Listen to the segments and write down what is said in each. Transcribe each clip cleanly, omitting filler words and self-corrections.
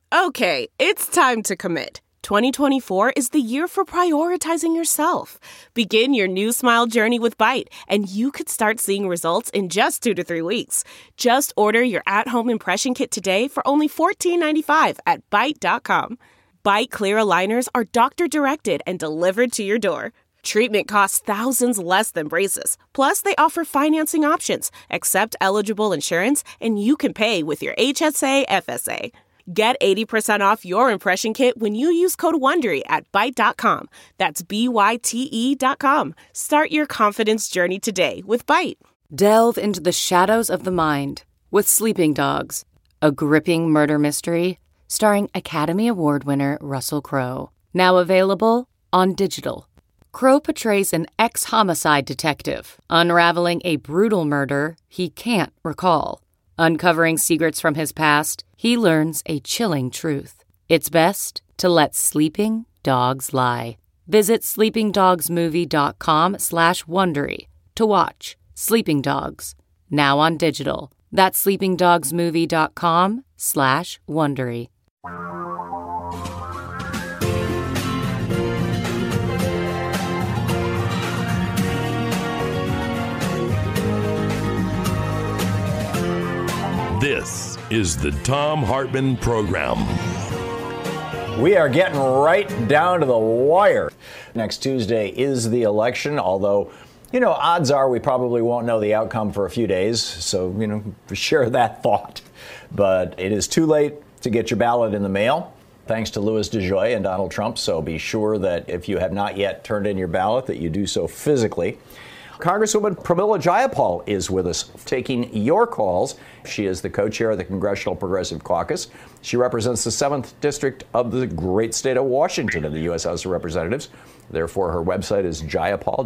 Okay, it's time to commit. 2024 is the year for prioritizing yourself. Begin your new smile journey with Byte, and you could start seeing results in just 2 to 3 weeks. Just order your at-home impression kit today for only $14.95 at Byte.com. Byte Clear aligners are doctor-directed and delivered to your door. Treatment costs thousands less than braces. Plus, they offer financing options, accept eligible insurance, and you can pay with your HSA, FSA. Get 80% off your impression kit when you use code WONDERY at Byte.com. That's BYTE.com. Start your confidence journey today with Byte. Delve into the shadows of the mind with Sleeping Dogs, a gripping murder mystery starring Academy Award winner Russell Crowe. Now available on digital. Crowe portrays an ex-homicide detective unraveling a brutal murder he can't recall. Uncovering secrets from his past, he learns a chilling truth. It's best to let sleeping dogs lie. Visit sleepingdogsmovie.com/Wondery to watch Sleeping Dogs, now on digital. That's sleepingdogsmovie.com/Wondery. This is the Thom Hartmann Program. We are getting right down to the wire. Next Tuesday is the election, although, odds are we probably won't know the outcome for a few days. So, share that thought. But it is too late to get your ballot in the mail, thanks to Louis DeJoy and Donald Trump. So be sure that if you have not yet turned in your ballot, that you do so physically. Congresswoman Pramila Jayapal is with us, taking your calls. She is the co-chair of the Congressional Progressive Caucus. She represents the 7th District of the great state of Washington in the U.S. House of Representatives. Therefore, her website is Jayapal,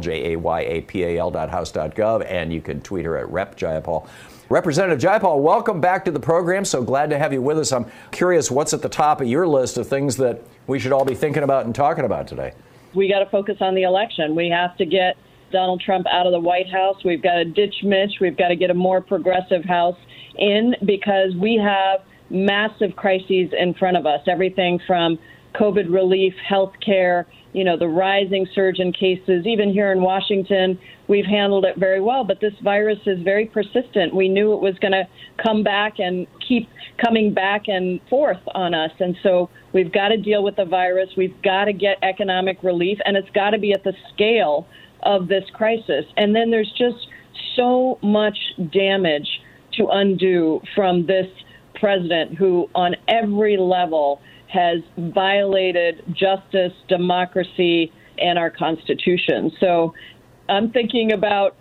JAYAPAL.house.gov, and you can tweet her at Rep. Jayapal. Representative Jayapal, welcome back to the program. So glad to have you with us. I'm curious, what's at the top of your list of things that we should all be thinking about and talking about today? We got to focus on the election. We have to get Donald Trump out of the White House. We've got to ditch Mitch. We've got to get a more progressive House in, because we have massive crises in front of us. Everything from COVID relief, health care, the rising surge in cases. Even here in Washington, we've handled it very well, but this virus is very persistent. We knew it was going to come back and keep coming back and forth on us. And so we've got to deal with the virus. We've got to get economic relief, and it's got to be at the scale of this crisis. And then there's just so much damage to undo from this president who on every level has violated justice, democracy, and our Constitution. So I'm thinking about,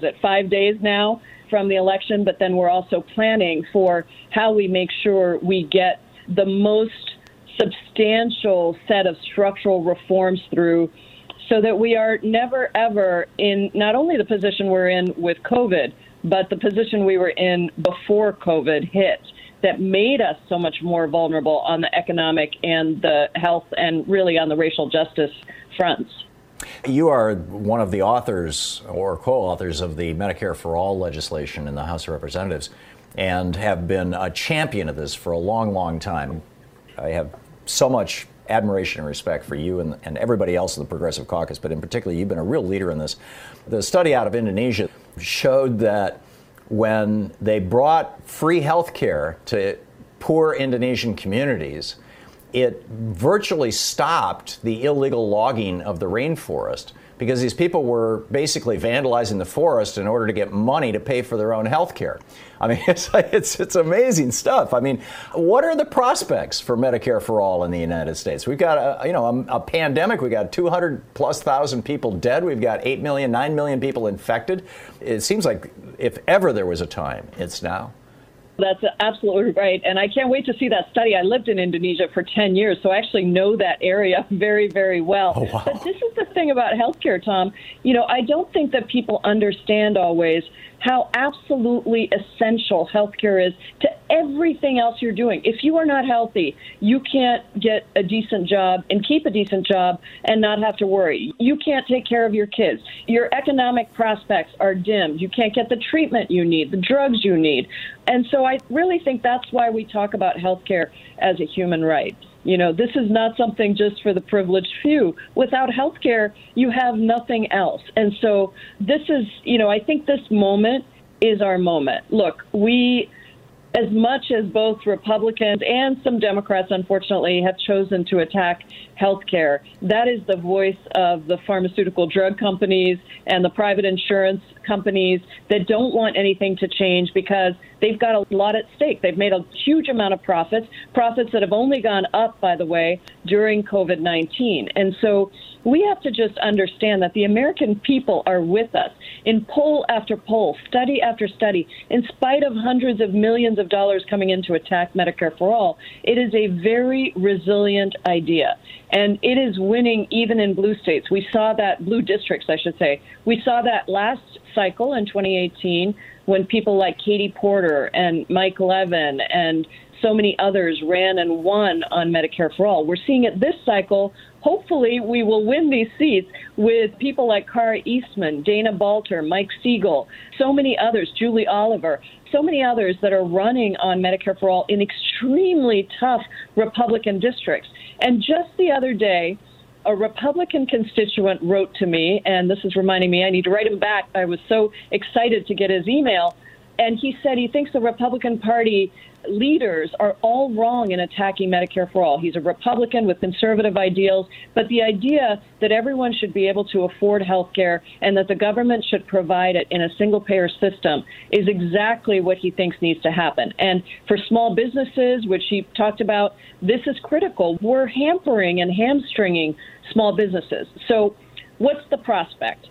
5 days now from the election, but then we're also planning for how we make sure we get the most substantial set of structural reforms through, so that we are never, ever in not only the position we're in with COVID, but the position we were in before COVID hit, that made us so much more vulnerable on the economic and the health and really on the racial justice fronts. You are one of the authors or co-authors of the Medicare for All legislation in the House of Representatives and have been a champion of this for a long, long time. I have so much admiration and respect for you and everybody else in the Progressive Caucus, but in particular, you've been a real leader in this. The study out of Indonesia showed that when they brought free health care to poor Indonesian communities, it virtually stopped the illegal logging of the rainforest, because these people were basically vandalizing the forest in order to get money to pay for their own health care. I mean, it's amazing stuff. I mean, what are the prospects for Medicare for All in the United States? We've got a pandemic. We've got 200,000+ people dead. We've got 8 million, 9 million people infected. It seems like if ever there was a time, it's now. That's absolutely right. And I can't wait to see that study. I lived in Indonesia for 10 years, so I actually know that area very, very well. Oh, wow. But this is the thing about healthcare, Tom. I don't think that people understand always how absolutely essential healthcare is to everything else you're doing. If you are not healthy, you can't get a decent job and keep a decent job and not have to worry. You can't take care of your kids. Your economic prospects are dimmed. You can't get the treatment you need, the drugs you need. And so I really think that's why we talk about healthcare as a human right. You know, this is not something just for the privileged few. Without health care, you have nothing else. And so this is, you know, I think this moment is our moment. Look, we, as much as both Republicans and some Democrats, unfortunately, have chosen to attack health care, that is the voice of the pharmaceutical drug companies and the private insurance companies that don't want anything to change because they've got a lot at stake. They've made a huge amount of profits that have only gone up, by the way, during COVID-19. And so we have to just understand that the American people are with us in poll after poll, study after study. In spite of hundreds of millions of dollars coming in to attack Medicare for All, it is a very resilient idea. And it is winning even in blue states. We saw that, blue districts, I should say. We saw that last cycle in 2018 when people like Katie Porter and Mike Levin and so many others ran and won on Medicare for All. We're seeing it this cycle. Hopefully, we will win these seats with people like Kara Eastman, Dana Balter, Mike Siegel, so many others, Julie Oliver, so many others that are running on Medicare for All in extremely tough Republican districts. And just the other day, a Republican constituent wrote to me, and this is reminding me I need to write him back. I was so excited to get his email. And he said he thinks the Republican Party leaders are all wrong in attacking Medicare for All. He's a Republican with conservative ideals, but the idea that everyone should be able to afford health care and that the government should provide it in a single-payer system is exactly what he thinks needs to happen. And for small businesses, which he talked about, this is critical. We're hampering and hamstringing small businesses. So what's the prospect?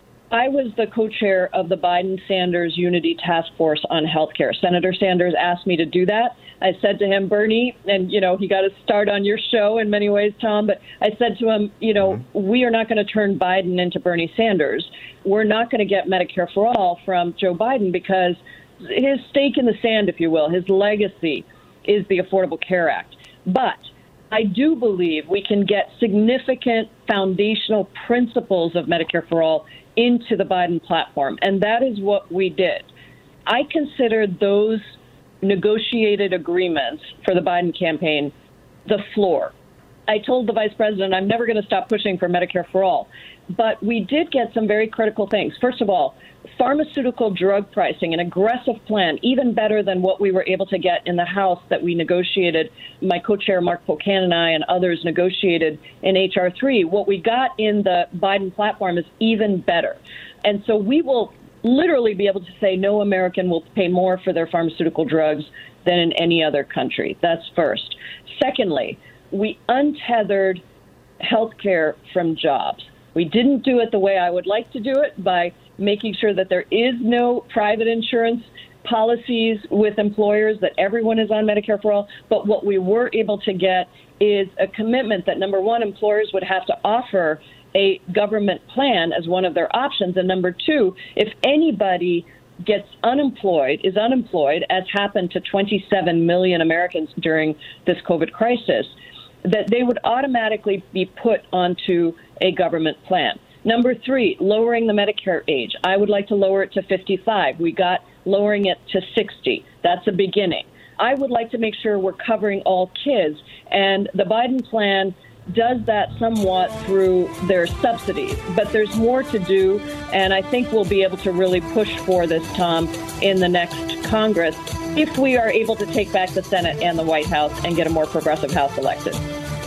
I was the co-chair of the Biden-Sanders Unity Task Force on Healthcare. Senator Sanders asked me to do that. I said to him, Bernie, and, you know, he got a start on your show in many ways, Tom, but I said to him, you know, we are not going to turn Biden into Bernie Sanders. We're not going to get Medicare for All from Joe Biden because his stake in the sand, if you will, his legacy is the Affordable Care Act. But I do believe we can get significant foundational principles of Medicare for All into the Biden platform, and that is what we did. I considered those negotiated agreements for the Biden campaign the floor. I told the vice president I'm never going to stop pushing for Medicare for All, but we did get some very critical things. First of all, pharmaceutical drug pricing, an aggressive plan, even better than what we were able to get in the House that we negotiated. My co-chair Mark Pocan and I and others negotiated in H.R. 3. What we got in the Biden platform is even better. And so we will literally be able to say no American will pay more for their pharmaceutical drugs than in any other country. That's first. Secondly, we untethered health care from jobs. We didn't do it the way I would like to do it by making sure that there is no private insurance policies with employers, that everyone is on Medicare for All. But what we were able to get is a commitment that, number one, employers would have to offer a government plan as one of their options. And number two, if anybody gets unemployed, is unemployed, as happened to 27 million Americans during this COVID crisis, that they would automatically be put onto a government plan. Number three, lowering the Medicare age. I would like to lower it to 55. We got lowering it to 60. That's a beginning. I would like to make sure we're covering all kids. And the Biden plan does that somewhat through their subsidies. But there's more to do. And I think we'll be able to really push for this, Tom, in the next Congress, if we are able to take back the Senate and the White House and get a more progressive House elected.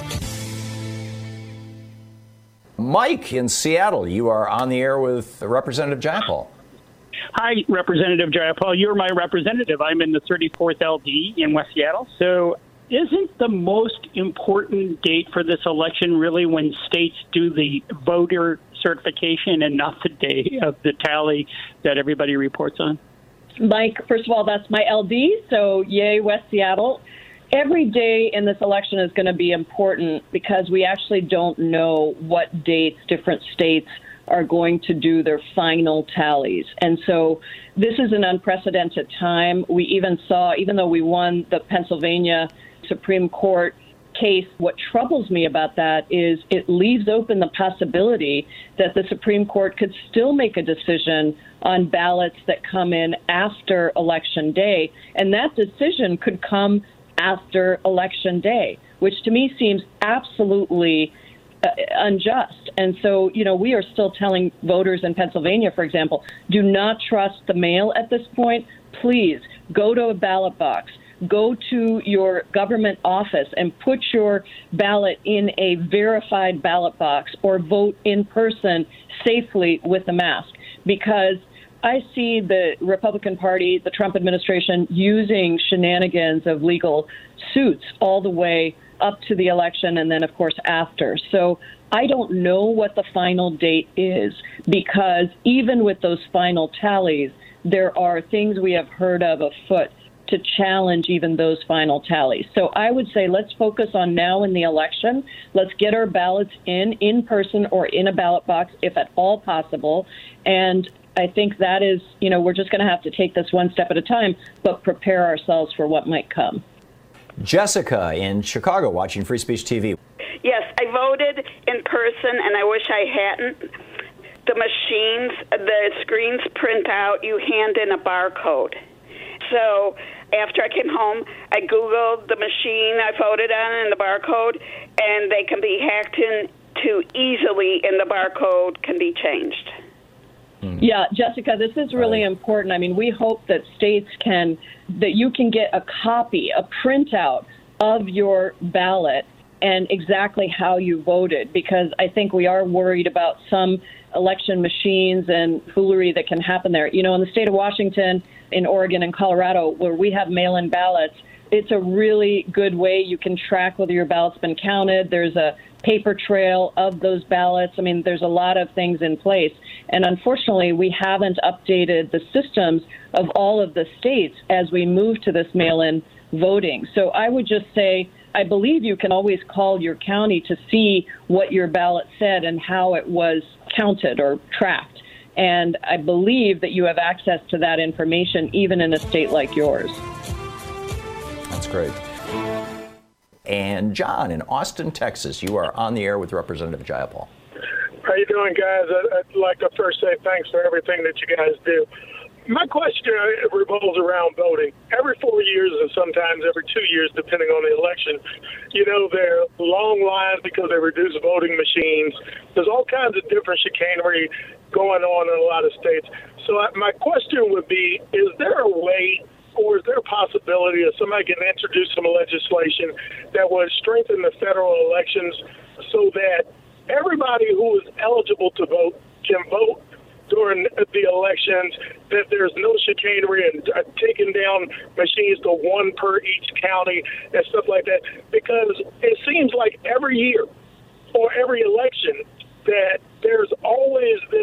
Mike in Seattle, you are on the air with Representative Jayapal. Hi, Representative Jayapal. You're my representative. I'm in the 34th LD in West Seattle. So isn't the most important date for this election really when states do the voter certification and not the day of the tally that everybody reports on? Mike, first of all, that's my LD, so yay, West Seattle. Every day in this election is going to be important because we actually don't know what dates different states are going to do their final tallies. And so this is an unprecedented time. We even saw, even though we won the Pennsylvania Supreme Court case, what troubles me about that is it leaves open the possibility that the Supreme Court could still make a decision on ballots that come in after Election Day. And that decision could come after Election Day, which to me seems absolutely unjust. And so, we are still telling voters in Pennsylvania, for example, do not trust the mail at this point. Please go to a ballot box. Go to your government office and put your ballot in a verified ballot box or vote in person safely with a mask. Because I see the Republican Party, the Trump administration, using shenanigans of legal suits all the way up to the election and then, of course, after. So I don't know what the final date is, because even with those final tallies, there are things we have heard of afoot to challenge even those final tallies. So I would say let's focus on now in the election. Let's get our ballots in person or in a ballot box, if at all possible. And I think that is, we're just going to have to take this one step at a time, but prepare ourselves for what might come. Jessica in Chicago, watching Free Speech TV. Yes, I voted in person, and I wish I hadn't. The machines, the screens print out, you hand in a barcode. So after I came home, I Googled the machine I voted on and the barcode, and they can be hacked into easily, and the barcode can be changed. Yeah, Jessica, this is really important. I mean, we hope that that you can get a copy, a printout of your ballot and exactly how you voted, because I think we are worried about some election machines and foolery that can happen there. In the state of Washington, in Oregon and Colorado, where we have mail-in ballots, it's a really good way you can track whether your ballot's been counted. There's a paper trail of those ballots. I mean, there's a lot of things in place. And unfortunately, we haven't updated the systems of all of the states as we move to this mail-in voting. So I would just say, I believe you can always call your county to see what your ballot said and how it was counted or tracked. And I believe that you have access to that information even in a state like yours. That's great. And John in Austin, Texas, you are on the air with Representative Jayapal. How you doing, guys? I'd like to first say thanks for everything that you guys do. My question revolves around voting. Every 4 years and sometimes every 2 years, depending on the election, there are long lines because they reduce voting machines. There's all kinds of different chicanery going on in a lot of states. So my question would be, is there a way or is there a possibility that somebody can introduce some legislation that would strengthen the federal elections so that everybody who is eligible to vote can vote during the elections, that there's no chicanery and taking down machines to one per each county and stuff like that? Because it seems like every year or every election that there's always this,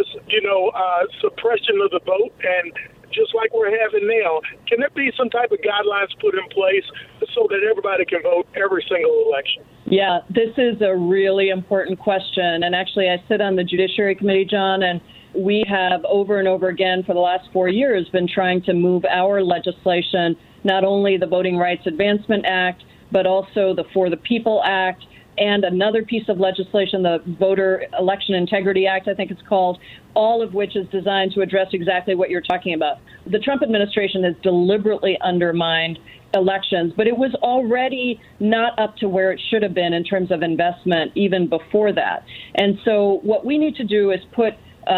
suppression of the vote, and just like we're having now, can there be some type of guidelines put in place so that everybody can vote every single election? Yeah, this is a really important question. And actually, I sit on the Judiciary Committee, John, and we have over and over again for the last 4 years been trying to move our legislation, not only the Voting Rights Advancement Act, but also the For the People Act, and another piece of legislation, the Voter Election Integrity Act, I think it's called, all of which is designed to address exactly what you're talking about. The Trump administration has deliberately undermined elections, but it was already not up to where it should have been in terms of investment even before that. And so what we need to do is put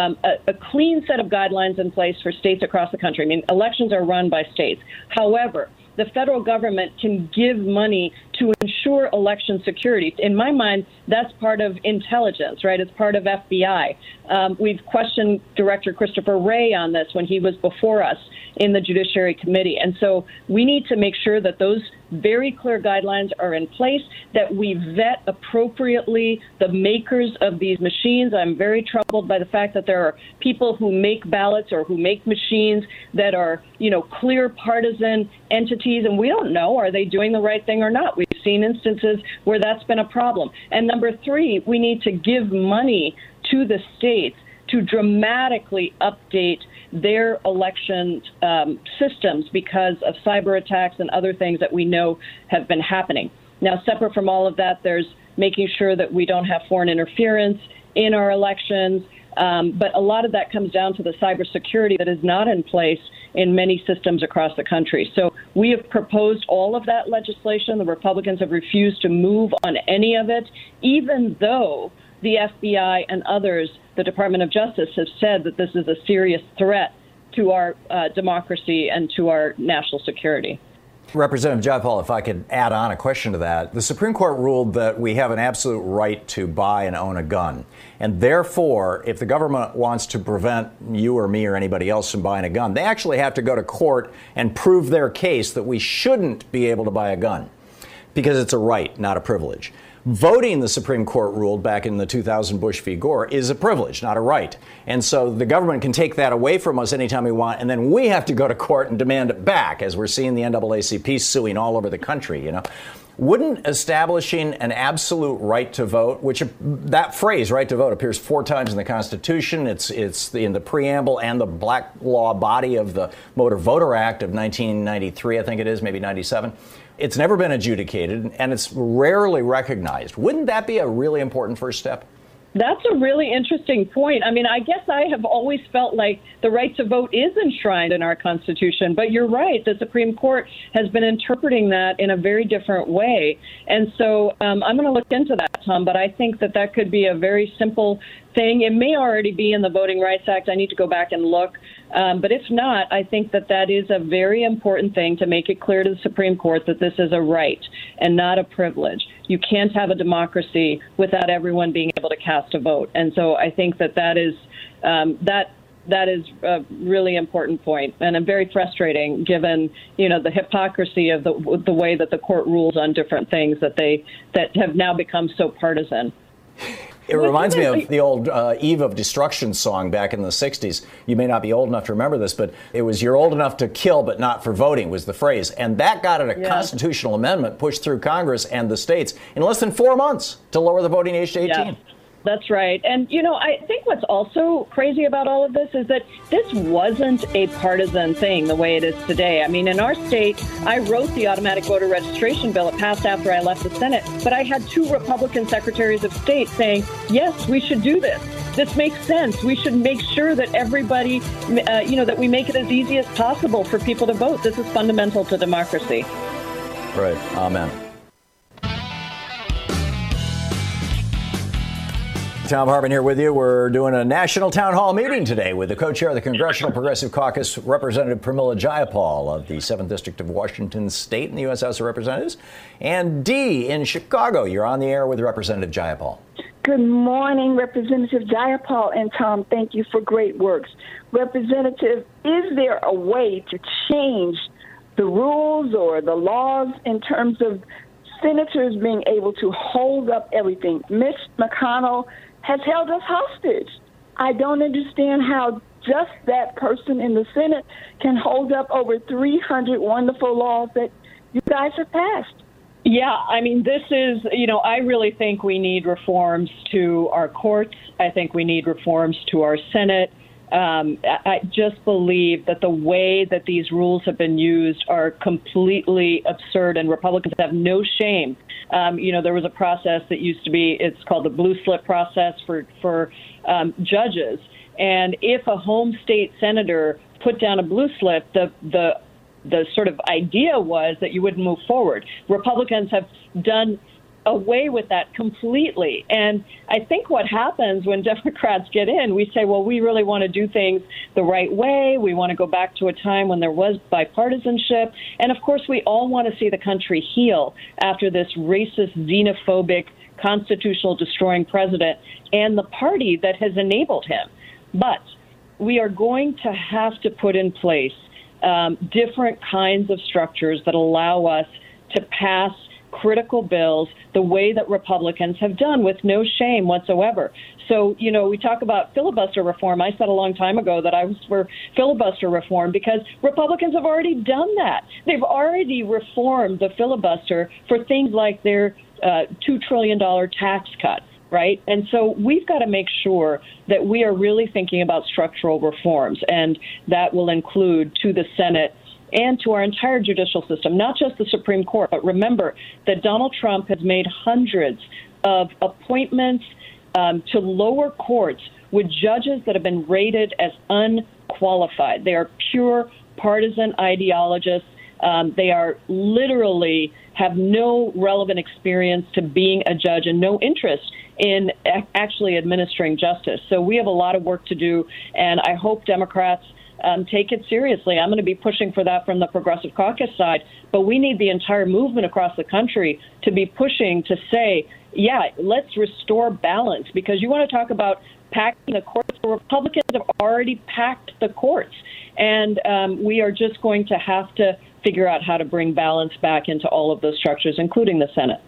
a clean set of guidelines in place for states across the country. I mean, elections are run by states. However, the federal government can give money to ensure election security. In my mind, that's part of intelligence, right? It's part of FBI. We've questioned Director Christopher Wray on this when he was before us in the Judiciary Committee. And so we need to make sure that those very clear guidelines are in place, that we vet appropriately the makers of these machines. I'm very troubled by the fact that there are people who make ballots or who make machines that are, clear partisan entities, and we don't know, are they doing the right thing or not? We've seen instances where that's been a problem. And number three, we need to give money to the states to dramatically update their election systems because of cyber attacks and other things that we know have been happening. Now, separate from all of that, there's making sure that we don't have foreign interference in our elections. But a lot of that comes down to the cybersecurity that is not in place in many systems across the country. So we have proposed all of that legislation. The Republicans have refused to move on any of it, even though the FBI and others, the Department of Justice, have said that this is a serious threat to our democracy and to our national security. Representative Jayapal, if I could add on a question to that. The Supreme Court ruled that we have an absolute right to buy and own a gun. And therefore, if the government wants to prevent you or me or anybody else from buying a gun, they actually have to go to court and prove their case that we shouldn't be able to buy a gun because it's a right, not a privilege. Voting, the Supreme Court ruled back in the 2000 Bush v. Gore, is a privilege, not a right. And so the government can take that away from us anytime we want, and then we have to go to court and demand it back, as we're seeing the NAACP suing all over the country, you know. Wouldn't establishing an absolute right to vote, which that phrase, right to vote, appears 4 times in the Constitution. It's in the preamble and the black law body of the Motor Voter Act of 1993, I think it is, maybe 97. It's never been adjudicated, and it's rarely recognized. Wouldn't that be a really important first step? That's a really interesting point. I mean, I guess I have always felt like the right to vote is enshrined in our Constitution, but you're right. The Supreme Court has been interpreting that in a very different way. And so I'm going to look into that, Tom, but I think that that could be a very simple thing. It may already be in the Voting Rights Act. I need to go back and look. But if not, I think that that is a very important thing to make it clear to the Supreme Court that this is a right and not a privilege. You can't have a democracy without everyone being able to cast a vote. And so I think that that is a really important point, and very frustrating given, you know, the hypocrisy of the way that the court rules on different things that have now become so partisan. It reminds me of the old Eve of Destruction song back in the 60s. You may not be old enough to remember this, but it was "You're old enough to kill, but not for voting" was the phrase. And that got a constitutional amendment pushed through Congress and the states in less than 4 months to lower the voting age to 18. Yeah. That's right. And, you know, I think what's also crazy about all of this is that this wasn't a partisan thing the way it is today. I mean, in our state, I wrote the automatic voter registration bill. It passed after I left the Senate. But I had 2 Republican secretaries of state saying, yes, we should do this. This makes sense. We should make sure that everybody, that we make it as easy as possible for people to vote. This is fundamental to democracy. Right. Amen. Tom Hartman here with you. We're doing a national town hall meeting today with the co-chair of the Congressional Progressive Caucus, Representative Pramila Jayapal of the 7th District of Washington State in the U.S. House of Representatives, and Dee in Chicago. You're on the air with Representative Jayapal. Good morning, Representative Jayapal and Tom. Thank you for great works. Representative, is there a way to change the rules or the laws in terms of senators being able to hold up everything? Mitch McConnell has held us hostage. I don't understand how just that person in the Senate can hold up over 300 wonderful laws that you guys have passed. Yeah, I mean, this is, I really think we need reforms to our courts. I think we need reforms to our Senate. I just believe that the way that these rules have been used are completely absurd, and Republicans have no shame. There was a process that used to be, it's called the blue slip process for judges. And if a home state senator put down a blue slip, the sort of idea was that you wouldn't move forward. Republicans have done away with that completely. And I think what happens when Democrats get in, we say, well, we really want to do things the right way. We want to go back to a time when there was bipartisanship. And of course, we all want to see the country heal after this racist, xenophobic, constitutional destroying president and the party that has enabled him. But we are going to have to put in place different kinds of structures that allow us to pass critical bills the way that Republicans have done with no shame whatsoever. So, we talk about filibuster reform. I said a long time ago that I was for filibuster reform because Republicans have already done that. They've already reformed the filibuster for things like their $2 trillion tax cut. right? And so we've got to make sure that we are really thinking about structural reforms, and that will include to the Senate and to our entire judicial system, not just the Supreme Court. But remember that Donald Trump has made hundreds of appointments to lower courts with judges that have been rated as unqualified. They are pure partisan ideologists. They are literally have no relevant experience to being a judge and no interest in actually administering justice. So we have a lot of work to do, and I hope Democrats take it seriously. I'm going to be pushing for that from the Progressive Caucus side, but we need the entire movement across the country to be pushing to say, yeah, let's restore balance, because you want to talk about packing the courts. The Republicans have already packed the courts, and we are just going to have to figure out how to bring balance back into all of those structures, including the Senate.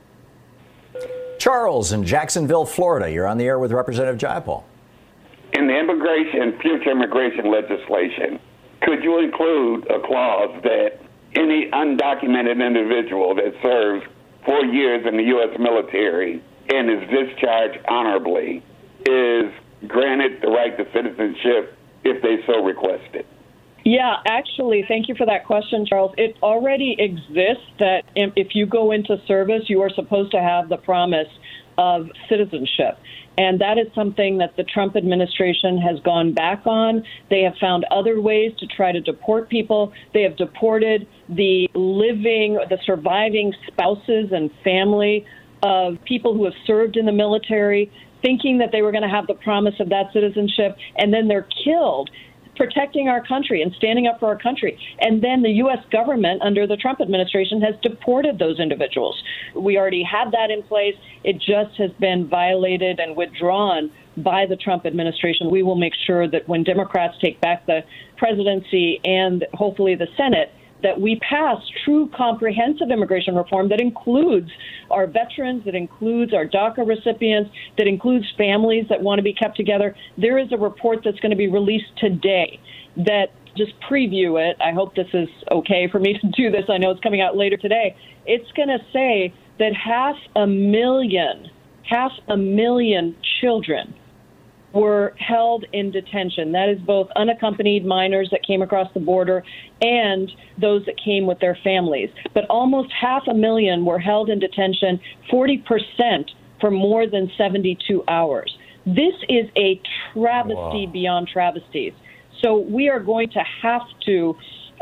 Charles in Jacksonville, Florida. You're on the air with Representative Jayapal. In the future immigration legislation, could you include a clause that any undocumented individual that serves 4 years in the U.S. military and is discharged honorably is granted the right to citizenship if they so requested? Yeah, actually, thank you for that question, Charles. It already exists that if you go into service, you are supposed to have the promise of citizenship. And that is something that the Trump administration has gone back on. They have found other ways to try to deport people. They have deported the surviving spouses and family of people who have served in the military, thinking that they were going to have the promise of that citizenship, and then they're killed protecting our country and standing up for our country. And then the U.S. government under the Trump administration has deported those individuals. We already had that in place. It just has been violated and withdrawn by the Trump administration. We will make sure that when Democrats take back the presidency and hopefully the Senate, that we pass true comprehensive immigration reform that includes our veterans, that includes our DACA recipients, that includes families that want to be kept together. There is a report that's going to be released today that, just preview it, I hope this is okay for me to do this, I know it's coming out later today. It's going to say that 500,000 children were held in detention. That is both unaccompanied minors that came across the border and those that came with their families. But almost 500,000 were held in detention, 40% for more than 72 hours. This is a travesty beyond travesties. So we are going to have to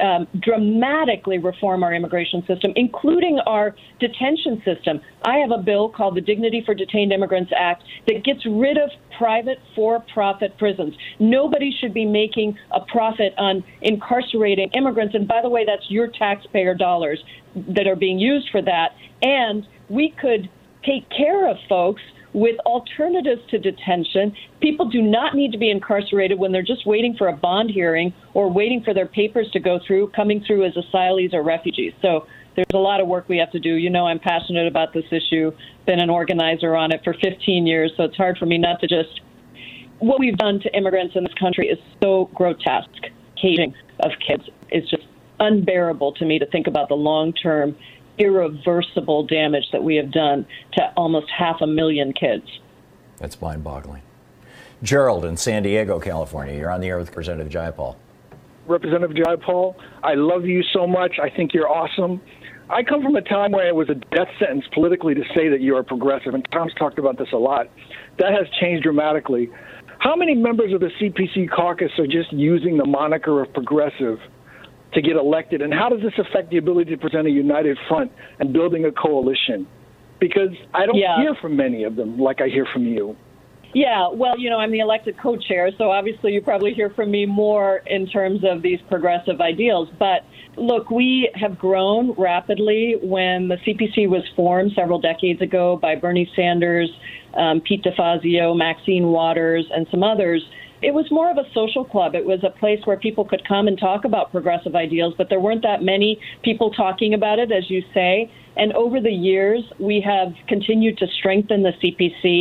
dramatically reform our immigration system, including our detention system. I have a bill called the Dignity for Detained Immigrants Act that gets rid of private for-profit prisons. Nobody should be making a profit on incarcerating immigrants. And by the way, that's your taxpayer dollars that are being used for that. And we could take care of folks with alternatives to detention. People do not need to be incarcerated when they're just waiting for a bond hearing or waiting for their papers to go through, coming through as asylees or refugees. So there's a lot of work we have to do. You know, I'm passionate about this issue, been an organizer on it for 15 years, so it's hard for me not to just... What we've done to immigrants in this country is so grotesque. Caging of kids is just unbearable to me to think about the long-term irreversible damage that we have done to almost 500,000 kids. That's mind-boggling. Gerald in San Diego, California. You're on the air with Representative Jayapal. Representative Jayapal, I love you so much. I think you're awesome. I come from a time where it was a death sentence politically to say that you are progressive, and Tom's talked about this a lot. That has changed dramatically. How many members of the CPC caucus are just using the moniker of progressive to get elected, and how does this affect the ability to present a united front and building a coalition? Because I don't hear from many of them like I hear from you. Yeah, well, you know, I'm the elected co-chair, so obviously you probably hear from me more in terms of these progressive ideals. But look, we have grown rapidly. When the CPC was formed several decades ago by Bernie Sanders, Pete DeFazio, Maxine Waters, and some others, it was more of a social club. It was a place where people could come and talk about progressive ideals, but there weren't that many people talking about it, as you say. And over the years, we have continued to strengthen the CPC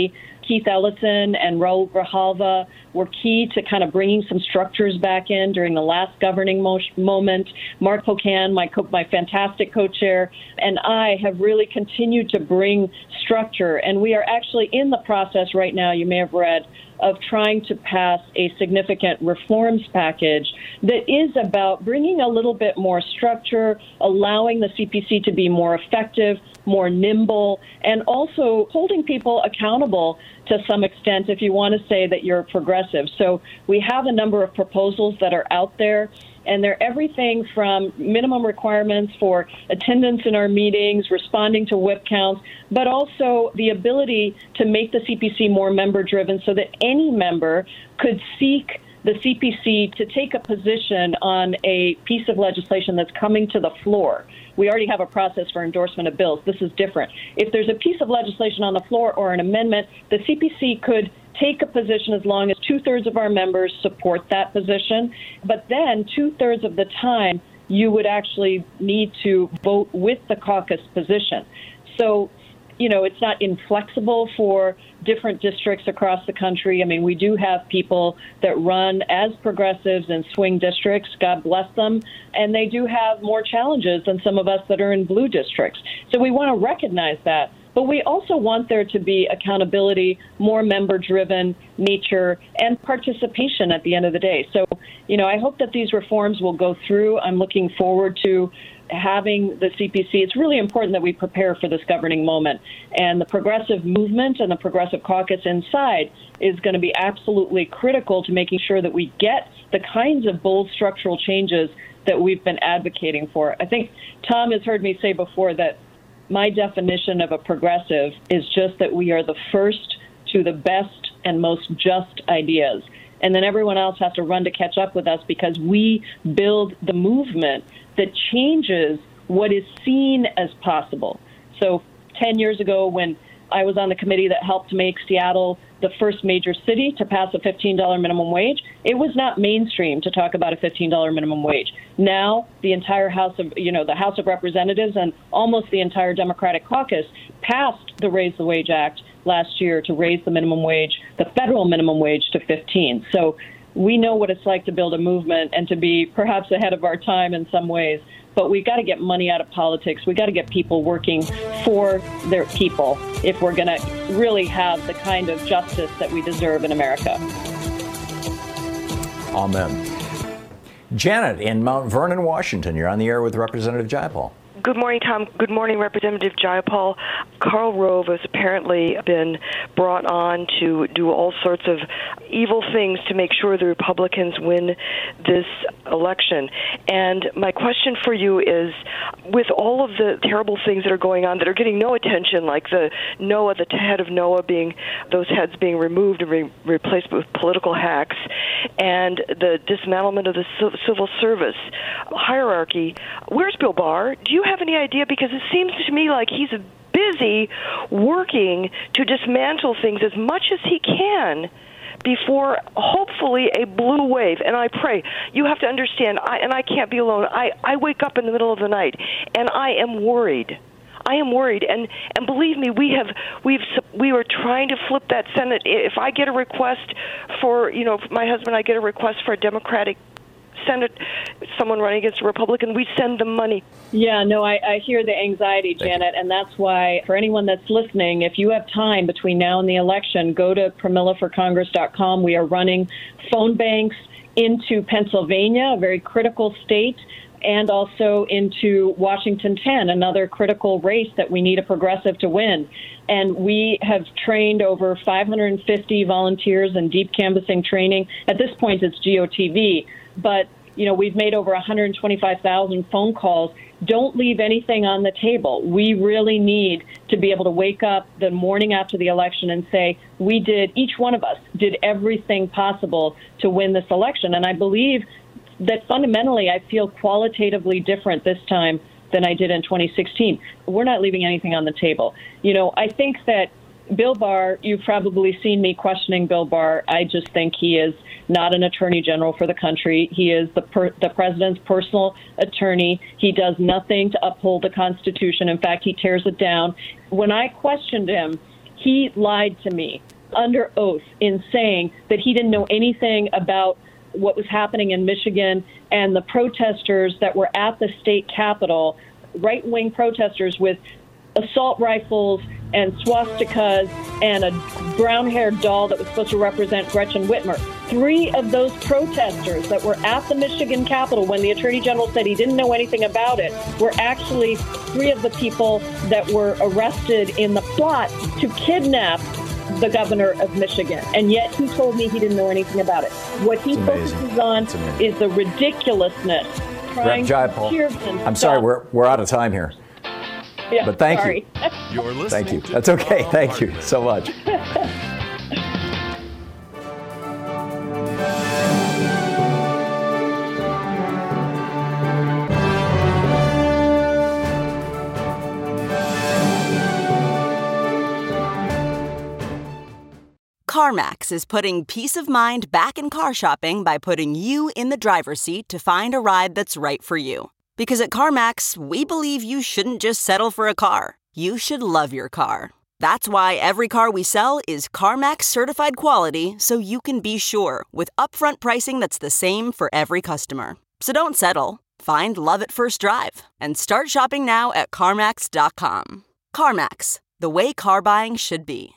Keith Ellison and Raul Grijalva were key to kind of bringing some structures back in during the last governing moment. Mark Pocan, my fantastic co-chair, and I have really continued to bring structure. And we are actually in the process right now, you may have read, of trying to pass a significant reforms package that is about bringing a little bit more structure, allowing the CPC to be more effective, more nimble, and also holding people accountable to some extent if you want to say that you're progressive. So we have a number of proposals that are out there, and they're everything from minimum requirements for attendance in our meetings, responding to whip counts, but also the ability to make the CPC more member-driven so that any member could seek the CPC to take a position on a piece of legislation that's coming to the floor. We already have a process for endorsement of bills. This is different. If there's a piece of legislation on the floor or an amendment, the CPC could take a position as long as 2/3 of our members support that position. But then 2/3 of the time, you would actually need to vote with the caucus position. So, it's not inflexible for different districts across the country. I mean, we do have people that run as progressives in swing districts, God bless them, and they do have more challenges than some of us that are in blue districts. So we want to recognize that. But we also want there to be accountability, more member-driven nature, and participation at the end of the day. So, I hope that these reforms will go through. I'm looking forward to having the CPC. It's really important that we prepare for this governing moment. And the progressive movement and the progressive caucus inside is going to be absolutely critical to making sure that we get the kinds of bold structural changes that we've been advocating for. I think Tom has heard me say before that my definition of a progressive is just that we are the first to the best and most just ideas. And then everyone else has to run to catch up with us because we build the movement that changes what is seen as possible. So 10 years ago, when I was on the committee that helped make Seattle the first major city to pass a $15 minimum wage, it was not mainstream to talk about a $15 minimum wage. Now, the entire the House of Representatives and almost the entire Democratic caucus passed the Raise the Wage Act last year to raise the minimum wage, the federal minimum wage, to $15. So we know what it's like to build a movement and to be perhaps ahead of our time in some ways. But we've got to get money out of politics. We've got to get people working for their people if we're going to really have the kind of justice that we deserve in America. Amen. Janet in Mount Vernon, Washington. You're on the air with Representative Jayapal. Good morning, Tom. Good morning, Representative Jayapal. Karl Rove has apparently been brought on to do all sorts of evil things to make sure the Republicans win this election. And my question for you is, with all of the terrible things that are going on that are getting no attention, like the head of NOAA those heads being removed and replaced with political hacks, and the dismantlement of the civil service hierarchy, where's Bill Barr? Do you have any idea? Because it seems to me like he's busy working to dismantle things as much as he can before hopefully a blue wave. And I pray, you have to understand, I can't be alone. I wake up in the middle of the night and I am worried. I am worried, and believe me, we were trying to flip that Senate. If I get a request for, my husband and I get a request for a Democratic Senate, someone running against a Republican, we send them money. Yeah, no, I hear the anxiety, Janet, and that's why, for anyone that's listening, if you have time between now and the election, go to PramilaForCongress.com. We are running phone banks into Pennsylvania, a very critical state, and also into Washington 10, another critical race that we need a progressive to win. And we have trained over 550 volunteers in deep canvassing training. At this point, it's GOTV. But, we've made over 125,000 phone calls. Don't leave anything on the table. We really need to be able to wake up the morning after the election and say, each one of us did everything possible to win this election. And I believe that fundamentally I feel qualitatively different this time than I did in 2016. We're not leaving anything on the table. I think that Bill Barr, you've probably seen me questioning Bill Barr. I just think he is not an attorney general for the country. He is the president's personal attorney. He does nothing to uphold the Constitution. In fact, he tears it down. When I questioned him, he lied to me under oath in saying that he didn't know anything about what was happening in Michigan and the protesters that were at the state capitol, right-wing protesters with assault rifles and swastikas and a brown-haired doll that was supposed to represent Gretchen Whitmer. 3 of those protesters that were at the Michigan Capitol when the Attorney General said he didn't know anything about it were actually 3 of the people that were arrested in the plot to kidnap the governor of Michigan. And yet he told me he didn't know anything about it. What he focuses on is the ridiculousness. Rep. Jayapal, I'm sorry, we're out of time here. Yeah, but thank you. You're listening. Thank you. That's okay. Thank you so much. CarMax is putting peace of mind back in car shopping by putting you in the driver's seat to find a ride that's right for you. Because at CarMax, we believe you shouldn't just settle for a car. You should love your car. That's why every car we sell is CarMax certified quality, so you can be sure with upfront pricing that's the same for every customer. So don't settle. Find love at first drive and start shopping now at CarMax.com. CarMax, the way car buying should be.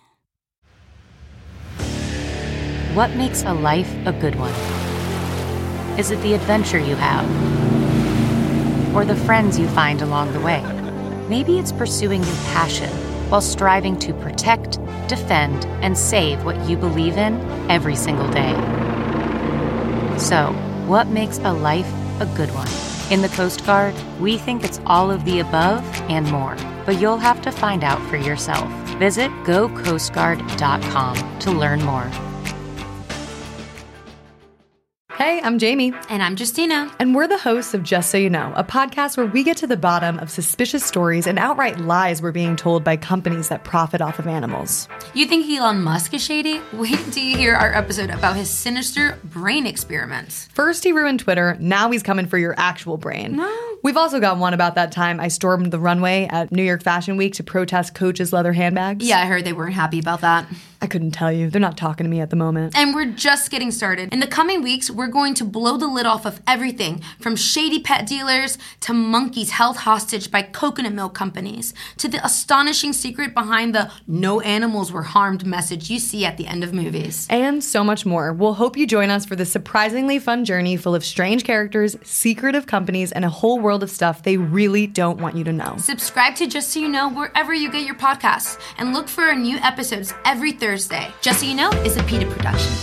What makes a life a good one? Is it the adventure you have? Or the friends you find along the way? Maybe it's pursuing your passion while striving to protect, defend, and save what you believe in every single day. So, what makes a life a good one? In the Coast Guard, we think it's all of the above and more, but you'll have to find out for yourself. Visit gocoastguard.com to learn more. Hey, I'm Jamie. And I'm Justina. And we're the hosts of Just So You Know, a podcast where we get to the bottom of suspicious stories and outright lies we're being told by companies that profit off of animals. You think Elon Musk is shady? Wait till you hear our episode about his sinister brain experiments. First he ruined Twitter, now he's coming for your actual brain. No. We've also got one about that time I stormed the runway at New York Fashion Week to protest Coach's leather handbags. Yeah, I heard they weren't happy about that. I couldn't tell you. They're not talking to me at the moment. And we're just getting started. In the coming weeks, we're going to blow the lid off of everything from shady pet dealers to monkeys held hostage by coconut milk companies to the astonishing secret behind the "no animals were harmed" message you see at the end of movies. And so much more. We'll hope you join us for this surprisingly fun journey full of strange characters, secretive companies, and a whole world of stuff they really don't want you to know. Subscribe to Just So You Know wherever you get your podcasts and look for our new episodes every Thursday. Just So You Know is a PETA production.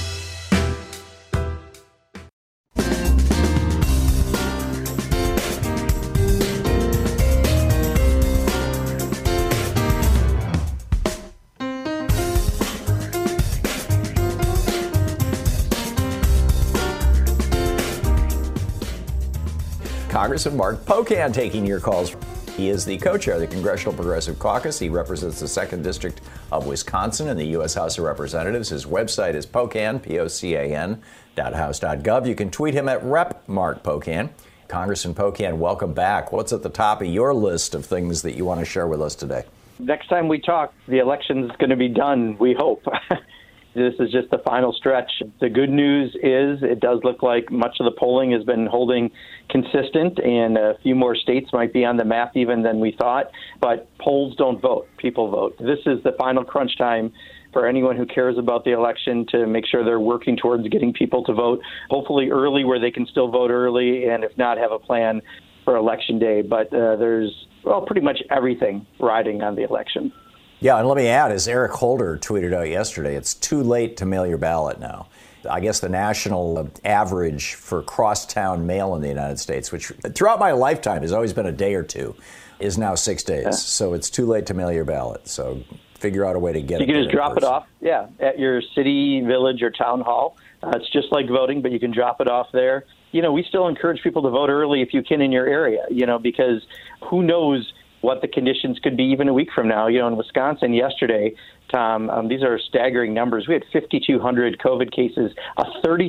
Congressman Mark Pocan taking your calls. He is the co-chair of the Congressional Progressive Caucus. He represents the 2nd District of Wisconsin in the U.S. House of Representatives. His website is Pocan, POCAN.house.gov. You can tweet him at Rep. Mark Pocan. Congressman Pocan, welcome back. What's at the top of your list of things that you want to share with us today? Next time we talk, the election's going to be done, we hope. This is just the final stretch. The good news is it does look like much of the polling has been holding consistent, and a few more states might be on the map even than we thought. But polls don't vote. People vote. This is the final crunch time for anyone who cares about the election to make sure they're working towards getting people to vote, hopefully early where they can still vote early, and if not, have a plan for Election Day. But there's, pretty much everything riding on the election. Yeah, and let me add, as Eric Holder tweeted out yesterday, it's too late to mail your ballot now. I guess the national average for crosstown mail in the United States, which throughout my lifetime has always been a day or two, is now 6 days. Yeah. So it's too late to mail your ballot. So figure out a way to get it. You can just drop it off, at your city, village, or town hall. It's just like voting, but you can drop it off there. You know, we still encourage people to vote early if you can in your area, because who knows what the conditions could be even a week from now. In Wisconsin yesterday, Tom. These are staggering numbers. We had 5,200 COVID cases, a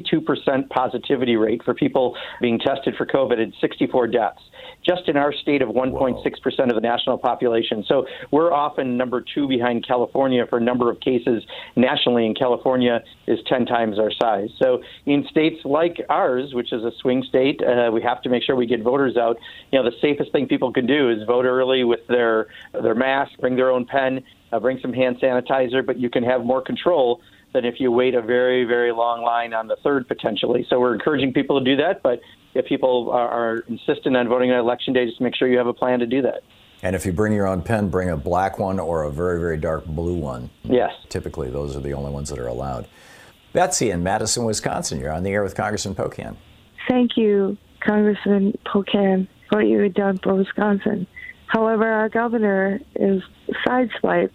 32% positivity rate for people being tested for COVID, and 64 deaths, just in our state of 1.6% of the national population. So we're often number 2 behind California for number of cases nationally, and California is 10 times our size. So in states like ours, which is a swing state, we have to make sure we get voters out. The safest thing people can do is vote early with their mask, bring their own pen, bring some hand sanitizer, but you can have more control than if you wait a very, very long line on the 3rd potentially. So we're encouraging people to do that, but if people are insistent on voting on Election Day, just make sure you have a plan to do that. And if you bring your own pen, bring a black one or a very, very dark blue one. Yes. Typically, those are the only ones that are allowed. Betsy in Madison, Wisconsin, you're on the air with Congressman Pocan. Thank you, Congressman Pocan, for what you have done for Wisconsin. However, our governor is sideswiped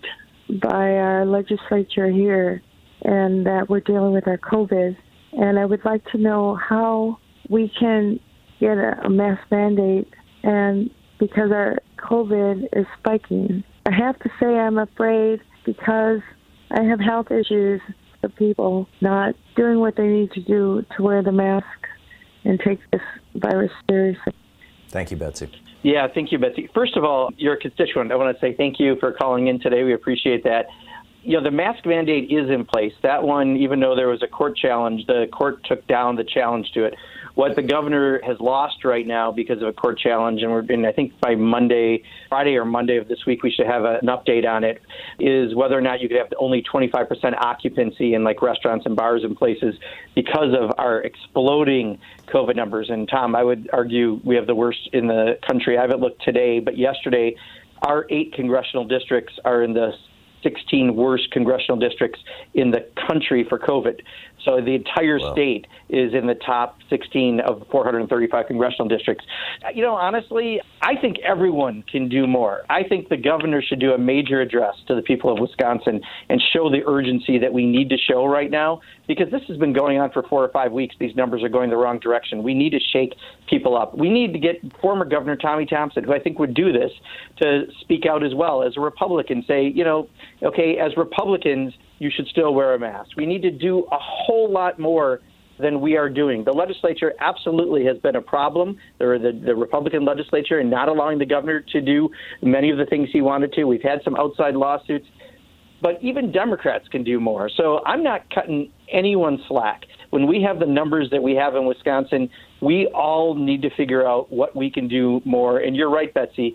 by our legislature here, and that we're dealing with our COVID. And I would like to know how we can get a mask mandate, and because our COVID is spiking. I have to say I'm afraid because I have health issues of people not doing what they need to do to wear the mask and take this virus seriously. Thank you, Betsy. Yeah, thank you, Betsy. First of all, you're a constituent. I want to say thank you for calling in today. We appreciate that. The mask mandate is in place. That one, even though there was a court challenge, the court took down the challenge to it. What the governor has lost right now because of a court challenge, and I think by Friday or Monday of this week, we should have an update on it, is whether or not you could have only 25% occupancy in like restaurants and bars and places because of our exploding COVID numbers. And Tom, I would argue we have the worst in the country. I haven't looked today, but yesterday, our 8 congressional districts are in the 16 worst congressional districts in the country for COVID. So the entire state is in the top 16 of 435 congressional districts. Honestly, I think everyone can do more. I think the governor should do a major address to the people of Wisconsin and show the urgency that we need to show right now, because this has been going on for 4 or 5 weeks. These numbers are going the wrong direction. We need to shake people up. We need to get former Governor Tommy Thompson, who I think would do this, to speak out as well as a Republican, say, okay, as Republicans, you should still wear a mask. We need to do a whole lot more than we are doing. The legislature absolutely has been a problem, or the Republican legislature, in not allowing the governor to do many of the things he wanted to. We've had some outside lawsuits, but even Democrats can do more. So I'm not cutting anyone slack. When we have the numbers that we have in Wisconsin, we all need to figure out what we can do more. And you're right, Betsy.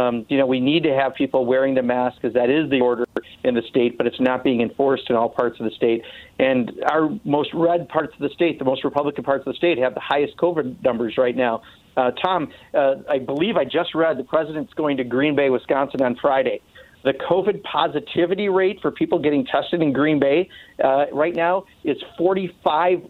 We need to have people wearing the mask, because that is the order in the state, but it's not being enforced in all parts of the state. And our most red parts of the state, the most Republican parts of the state, have the highest COVID numbers right now. Tom, I believe I just read the president's going to Green Bay, Wisconsin on Friday. The COVID positivity rate for people getting tested in Green Bay right now is 45%.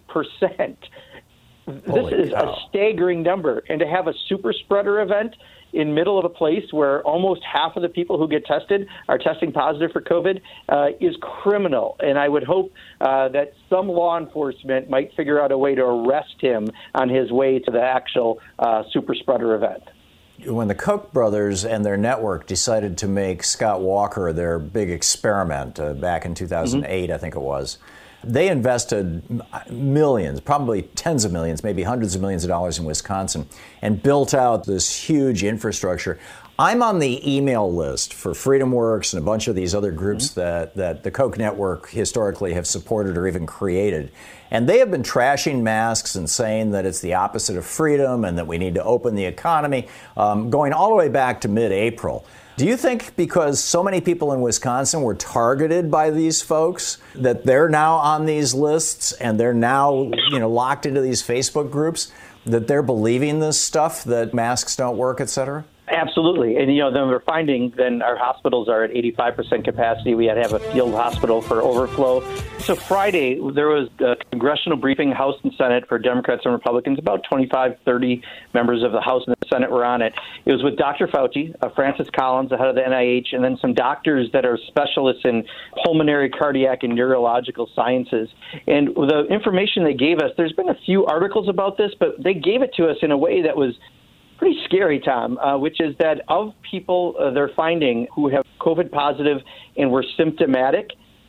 This is a staggering number. And to have a super spreader event in middle of a place where almost half of the people who get tested are testing positive for COVID is criminal. And I would hope that some law enforcement might figure out a way to arrest him on his way to the actual super spreader event. When the Koch brothers and their network decided to make Scott Walker their big experiment back in 2008, I think it was, they invested millions, probably tens of millions, maybe hundreds of millions of dollars in Wisconsin, and built out this huge infrastructure. I'm on the email list for FreedomWorks and a bunch of these other groups that the Koch network historically have supported or even created. And they have been trashing masks and saying that it's the opposite of freedom and that we need to open the economy, going all the way back to mid-April. Do you think because so many people in Wisconsin were targeted by these folks that they're now on these lists and they're now, locked into these Facebook groups, that they're believing this stuff, that masks don't work, et cetera? Absolutely. And, then we're finding then our hospitals are at 85% capacity. We had to have a field hospital for overflow. So Friday, there was a congressional briefing, House and Senate, for Democrats and Republicans. About 25, 30 members of the House and the Senate were on it. It was with Dr. Fauci, Francis Collins, the head of the NIH, and then some doctors that are specialists in pulmonary, cardiac, and neurological sciences. And the information they gave us, there's been a few articles about this, but they gave it to us in a way that was pretty scary, Tom, which is that of people they're finding who have COVID positive and were symptomatic,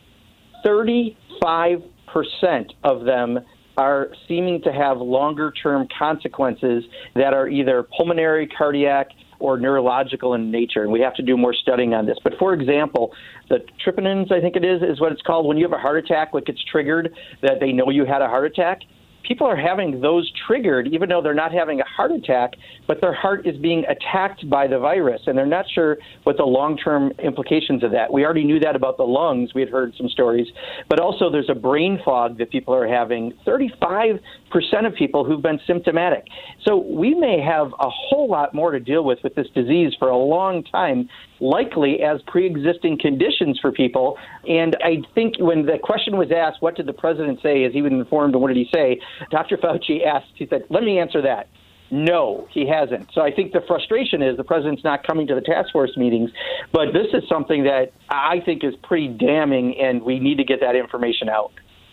35% of them are seeming to have longer-term consequences that are either pulmonary, cardiac, or neurological in nature, and we have to do more studying on this. But for example, the troponins, I think it is what it's called, when you have a heart attack, what gets triggered, that they know you had a heart attack, people are having those triggered even though they're not having a heart attack, but their heart is being attacked by the virus, and they're not sure what the long-term implications of that. We already knew that about the lungs. We had heard some stories. But also there's a brain fog that people are having, 35% of people who've been symptomatic. So we may have a whole lot more to deal with this disease for a long time, likely as pre-existing conditions for people. And I think when the question was asked, what did the president say, as he was informed, and what did he say, Dr. Fauci asked, he said, let me answer that. No, he hasn't. So I think the frustration is the president's not coming to the task force meetings, but this is something that I think is pretty damning, and we need to get that information out.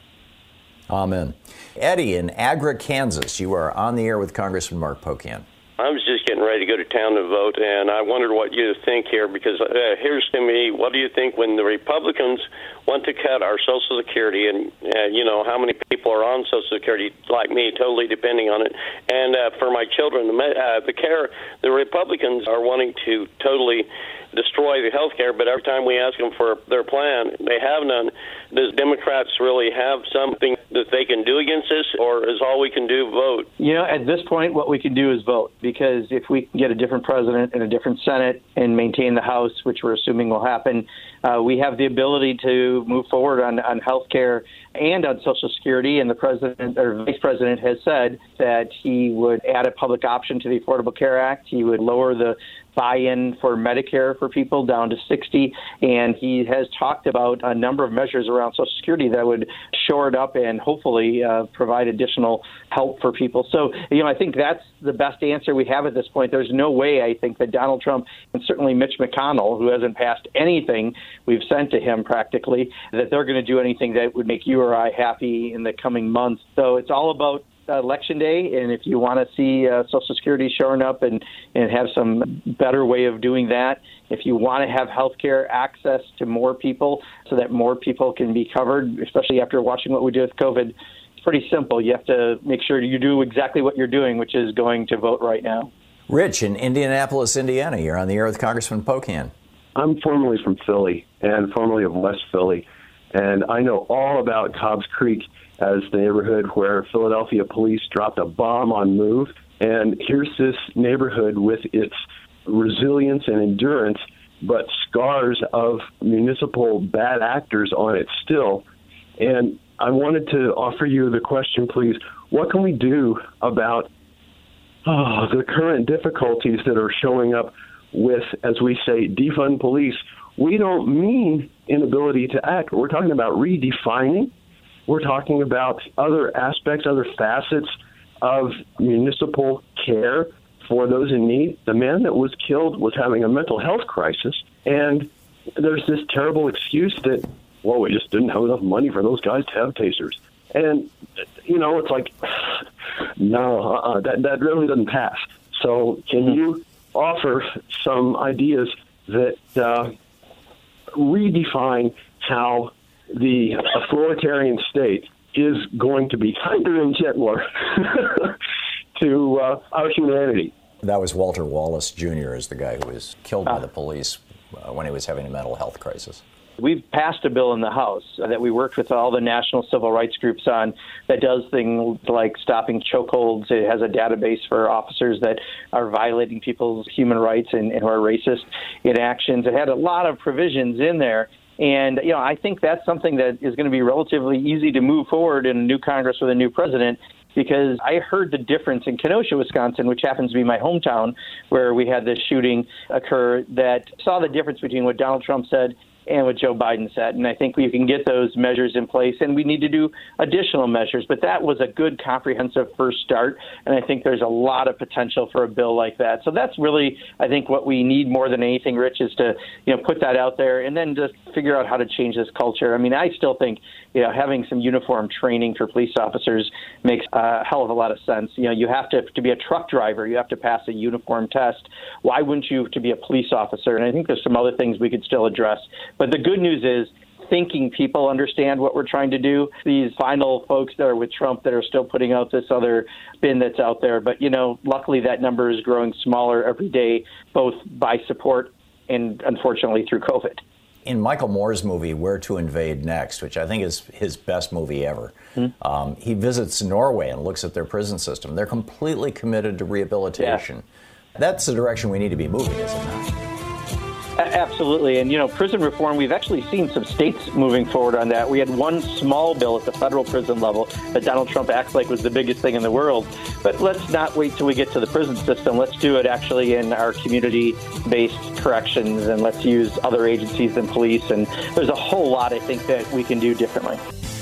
Amen. Eddie in Agra, Kansas, you are on the air with Congressman Mark Pocan. I was just getting ready to go to town to vote, and I wondered what you think here, because here's to me, what do you think when the Republicans want to cut our Social Security, and you know, how many people are on Social Security, like me, totally depending on it, and for my children, the care, the Republicans are wanting to totally destroy the health care, but every time we ask them for their plan, they have none. Does Democrats really have something that they can do against this, or is all we can do vote? You know, at this point, what we can do is vote, because if we can get a different president and a different Senate and maintain the House, which we're assuming will happen, we have the ability to move forward on health care and on Social Security. And the president or vice president has said that he would add a public option to the Affordable Care Act. He would lower the buy-in for Medicare for people down to 60, and he has talked about a number of measures around Social Security that would shore it up and hopefully provide additional help for people. So, you know, I think that's the best answer we have at this point. There's no way, I think, that Donald Trump and certainly Mitch McConnell, who hasn't passed anything we've sent to him practically, that they're going to do anything that would make you or I happy in the coming months. So it's all about Election Day, and if you want to see Social Security showing up and have some better way of doing that, if you want to have health care access to more people so that more people can be covered, especially after watching what we did with COVID, it's pretty simple. You have to make sure you do exactly what you're doing, which is going to vote right now. Rich in Indianapolis, Indiana, you're on the air with Congressman Pocan. I'm formerly from Philly and formerly of West Philly, and I know all about Cobbs Creek as the neighborhood where Philadelphia police dropped a bomb on Move. And here's this neighborhood with its resilience and endurance, but scars of municipal bad actors on it still. And I wanted to offer you the question, please, what can we do about the current difficulties that are showing up with, as we say, defund police? We don't mean inability to act. We're talking about redefining. We're talking about other aspects, other facets of municipal care for those in need. The man that was killed was having a mental health crisis, and there's this terrible excuse that, well, we just didn't have enough money for those guys to have tasers. And, you know, it's like, no, that really doesn't pass. So can you offer some ideas that redefine how the authoritarian state is going to be kinder and gentler to our humanity? That was Walter Wallace Jr. is the guy who was killed by the police when he was having a mental health crisis. We've passed a bill in the House that we worked with all the national civil rights groups on that does things like stopping chokeholds. It has a database for officers that are violating people's human rights and who are racist in actions. It had a lot of provisions in there. And, you know, I think that's something that is going to be relatively easy to move forward in a new Congress with a new president, because I heard the difference in Kenosha, Wisconsin, which happens to be my hometown, where we had this shooting occur, that saw the difference between what Donald Trump said and what Joe Biden said. And I think we can get those measures in place, and we need to do additional measures. But that was a good, comprehensive first start, and I think there's a lot of potential for a bill like that. So that's really, I think, what we need more than anything, Rich, is to, you know, put that out there and then just figure out how to change this culture. I mean, I still think, you know, having some uniform training for police officers makes a hell of a lot of sense. You know, you have to be a truck driver, you have to pass a uniform test. Why wouldn't you to be a police officer? And I think there's some other things we could still address. But the good news is thinking people understand what we're trying to do. These final folks that are with Trump that are still putting out this other spin that's out there. But, luckily that number is growing smaller every day, both by support and, unfortunately, through COVID. In Michael Moore's movie, Where to Invade Next, which I think is his best movie ever, he visits Norway and looks at their prison system. They're completely committed to rehabilitation. Yeah. That's the direction we need to be moving, is it not? Absolutely. And, prison reform, we've actually seen some states moving forward on that. We had one small bill at the federal prison level that Donald Trump acts like was the biggest thing in the world. But let's not wait till we get to the prison system. Let's do it actually in our community-based corrections, and let's use other agencies than police. And there's a whole lot, I think, that we can do differently.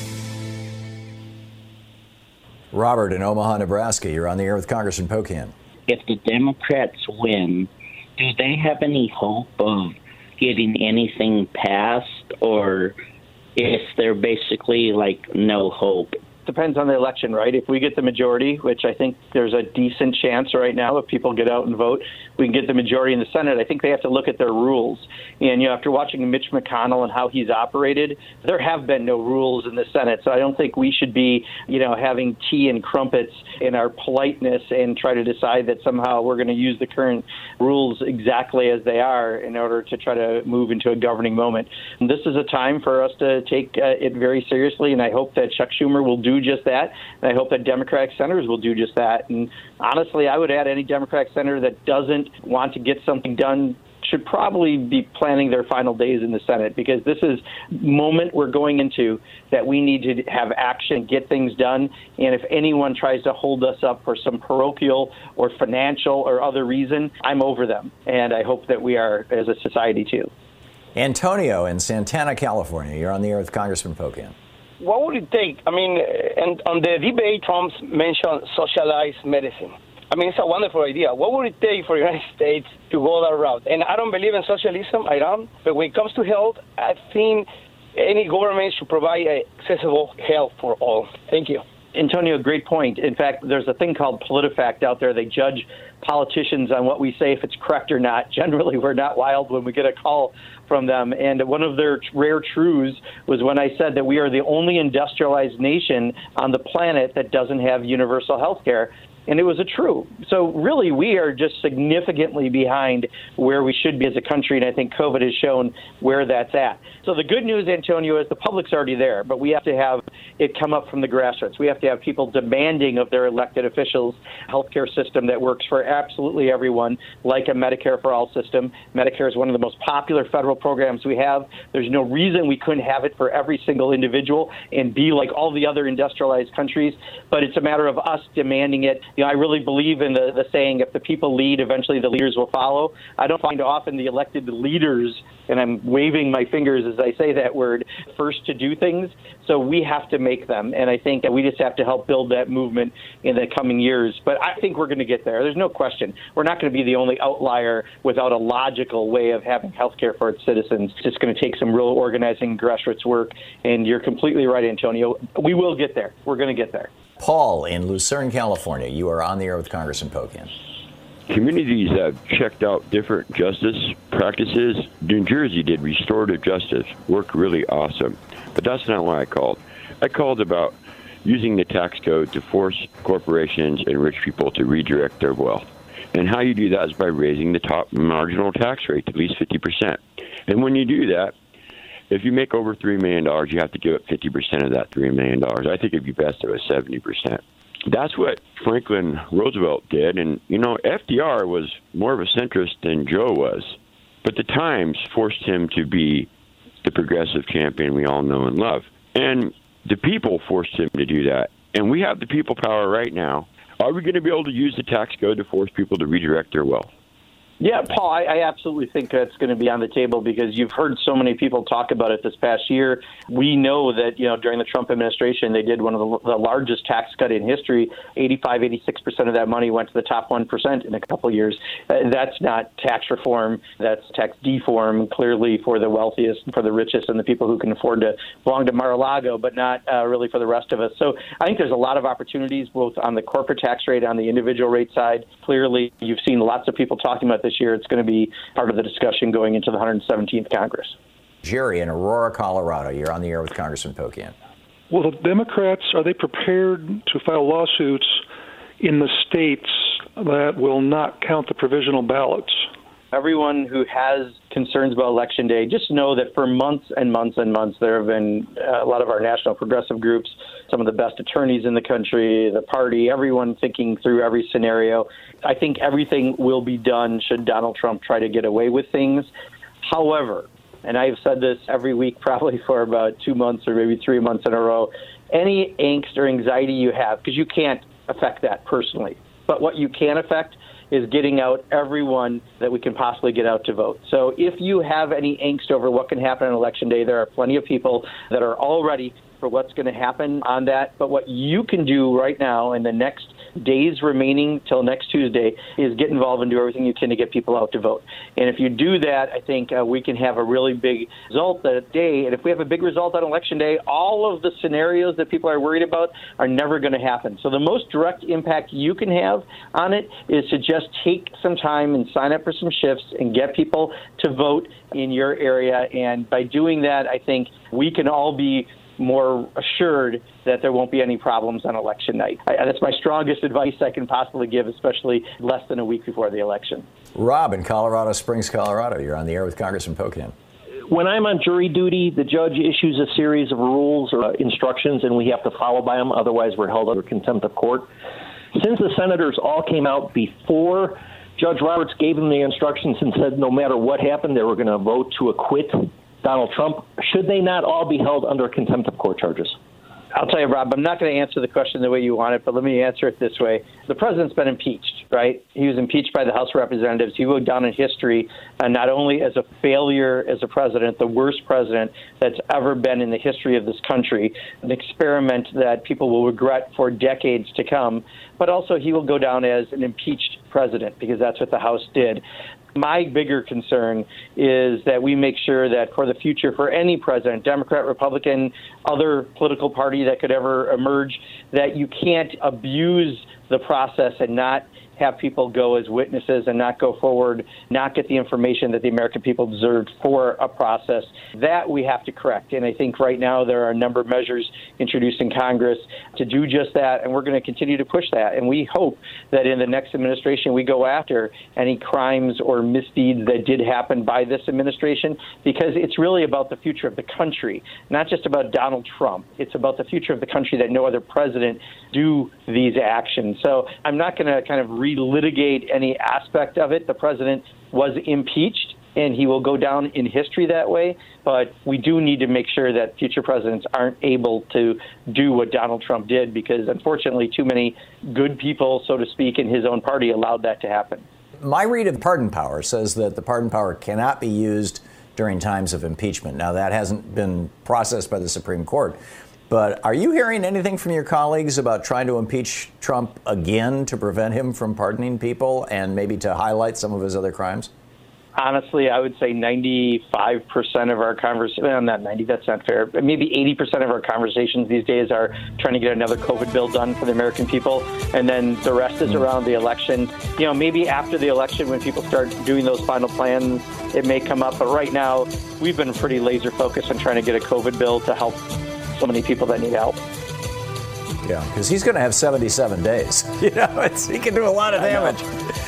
Robert in Omaha, Nebraska, you're on the air with Congressman Pocan. If the Democrats win, do they have any hope of getting anything passed, or is there basically no hope? Depends on the election, right? If we get the majority, which I think there's a decent chance right now if people get out and vote, we can get the majority in the Senate. I think they have to look at their rules. And, after watching Mitch McConnell and how he's operated, there have been no rules in the Senate. So I don't think we should be, having tea and crumpets in our politeness and try to decide that somehow we're going to use the current rules exactly as they are in order to try to move into a governing moment. And this is a time for us to take it very seriously, and I hope that Chuck Schumer will do just that, and I hope that Democratic senators will do just that. And honestly, I would add any Democratic senator that doesn't want to get something done should probably be planning their final days in the Senate, because this is moment we're going into that we need to have action, get things done. And if anyone tries to hold us up for some parochial or financial or other reason, I'm over them. And I hope that we are as a society too. Antonio in Santana, California, you're on the air with Congressman Pocan. What would it take? And on the debate, Trump mentioned socialized medicine. It's a wonderful idea. What would it take for the United States to go that route? And I don't believe in socialism, I don't. But when it comes to health, I think any government should provide accessible health for all. Thank you. Antonio, great point. In fact, there's a thing called PolitiFact out there. They judge politicians on what we say, if it's correct or not. Generally, we're not wild when we get a call from them. And one of their rare truths was when I said that we are the only industrialized nation on the planet that doesn't have universal health care. And it was a true. So really, we are just significantly behind where we should be as a country, and I think COVID has shown where that's at. So the good news, Antonio, is the public's already there, but we have to have it come up from the grassroots. We have to have people demanding of their elected officials a healthcare system that works for absolutely everyone, like a Medicare for All system. Medicare is one of the most popular federal programs we have. There's no reason we couldn't have it for every single individual and be like all the other industrialized countries, but it's a matter of us demanding it. I really believe in the saying, if the people lead, eventually the leaders will follow. I don't find often the elected leaders, and I'm waving my fingers as I say that word, first to do things. So we have to make them. And I think that we just have to help build that movement in the coming years. But I think we're going to get there. There's no question. We're not going to be the only outlier without a logical way of having health care for its citizens. It's just going to take some real organizing, grassroots work. And you're completely right, Antonio. We will get there. We're going to get there. Paul in Lucerne, California. You are on the air with Congressman Pocan. Communities have checked out different justice practices. New Jersey did restorative justice, worked really awesome. But that's not why I called. I called about using the tax code to force corporations and rich people to redirect their wealth. And how you do that is by raising the top marginal tax rate to at least 50%. And when you do that, if you make over $3 million, you have to give up 50% of that $3 million. I think it'd be best if it was 70%. That's what Franklin Roosevelt did. And, FDR was more of a centrist than Joe was. But the times forced him to be the progressive champion we all know and love. And the people forced him to do that. And we have the people power right now. Are we going to be able to use the tax code to force people to redirect their wealth? Yeah, Paul, I absolutely think that's going to be on the table because you've heard so many people talk about it this past year. We know that, during the Trump administration, they did one of the largest tax cut in history. 86% of that money went to the top 1% in a couple of years. That's not tax reform. That's tax deform, clearly for the wealthiest, for the richest, and the people who can afford to belong to Mar-a-Lago, but not really for the rest of us. So I think there's a lot of opportunities, both on the corporate tax rate, on the individual rate side. Clearly, you've seen lots of people talking about this year. It's going to be part of the discussion going into the 117th Congress. Jerry in Aurora, Colorado. You're on the air with Congressman Pocan. Well, the Democrats, are they prepared to file lawsuits in the states that will not count the provisional ballots? Everyone who has concerns about Election Day, just know that for months and months and months, there have been a lot of our national progressive groups, some of the best attorneys in the country, the party, everyone thinking through every scenario. I think everything will be done should Donald Trump try to get away with things. However, and I've said this every week probably for about 2 months or maybe 3 months in a row, any angst or anxiety you have, because you can't affect that personally, but what you can affect is getting out everyone that we can possibly get out to vote. So if you have any angst over what can happen on Election Day, there are plenty of people that are all ready for what's going to happen on that. But what you can do right now in the next days remaining till next Tuesday is get involved and do everything you can to get people out to vote. And if you do that, I think we can have a really big result that day. And if we have a big result on Election Day, all of the scenarios that people are worried about are never going to happen. So the most direct impact you can have on it is to just take some time and sign up for some shifts and get people to vote in your area. And by doing that, I think we can all be more assured that there won't be any problems on election night. That's my strongest advice I can possibly give, especially less than a week before the election. Rob in Colorado Springs, Colorado. You're on the air with Congressman Pocan. When I'm on jury duty, the judge issues a series of rules or instructions, and we have to follow by them. Otherwise, we're held under contempt of court. Since the senators all came out before Judge Roberts gave them the instructions and said no matter what happened, they were going to vote to acquit Donald Trump, should they not all be held under contempt of court charges? I'll tell you, Rob, I'm not going to answer the question the way you want it, but let me answer it this way. The president's been impeached, right? He was impeached by the House of Representatives. He will go down in history not only as a failure as a president, the worst president that's ever been in the history of this country, an experiment that people will regret for decades to come, but also he will go down as an impeached president because that's what the House did. My bigger concern is that we make sure that for the future, for any president, Democrat, Republican, other political party that could ever emerge, that you can't abuse the process and not have people go as witnesses and not go forward, not get the information that the American people deserved for a process. That we have to correct. And I think right now there are a number of measures introduced in Congress to do just that, and we're going to continue to push that. And we hope that in the next administration we go after any crimes or misdeeds that did happen by this administration, because it's really about the future of the country, not just about Donald Trump. It's about the future of the country that no other president do these actions. So I'm not going to kind of relitigate any aspect of it. The president was impeached, and he will go down in history that way. But we do need to make sure that future presidents aren't able to do what Donald Trump did, because unfortunately too many good people, so to speak, in his own party allowed that to happen. My read of pardon power says that the pardon power cannot be used during times of impeachment. Now, that hasn't been processed by the Supreme Court. But are you hearing anything from your colleagues about trying to impeach Trump again to prevent him from pardoning people and maybe to highlight some of his other crimes? Honestly, I would say 95% of our conversations, not 90, that's not fair, but maybe 80% of our conversations these days are trying to get another COVID bill done for the American people. And then the rest is around the election. You know, maybe after the election when people start doing those final plans, it may come up. But right now, we've been pretty laser focused on trying to get a COVID bill to help so many people that need help. Yeah, because he's going to have 77 days. You know, he can do a lot of damage.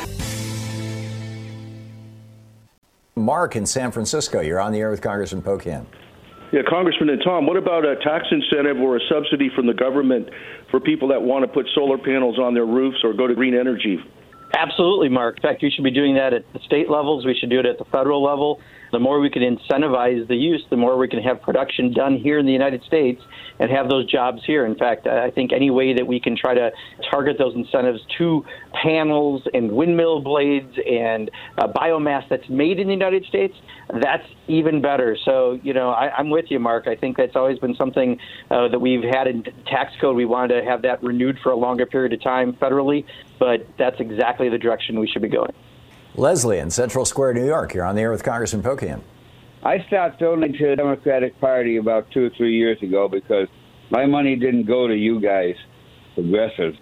Mark in San Francisco, you're on the air with Congressman Pocan. Yeah, Congressman and Tom, what about a tax incentive or a subsidy from the government for people that want to put solar panels on their roofs or go to green energy? Absolutely, Mark. In fact, we should be doing that at the state levels. We should do it at the federal level. The more we can incentivize the use, the more we can have production done here in the United States and have those jobs here. In fact, I think any way that we can try to target those incentives to panels and windmill blades and biomass that's made in the United States, that's even better. So, you know, I'm with you, Mark. I think that's always been something that we've had in tax code. We wanted to have that renewed for a longer period of time federally, but that's exactly the direction we should be going. Leslie in Central Square, New York. You're on the air with Congressman Pocan. I stopped donating to the Democratic Party about 2 or 3 years ago because my money didn't go to you guys, progressives.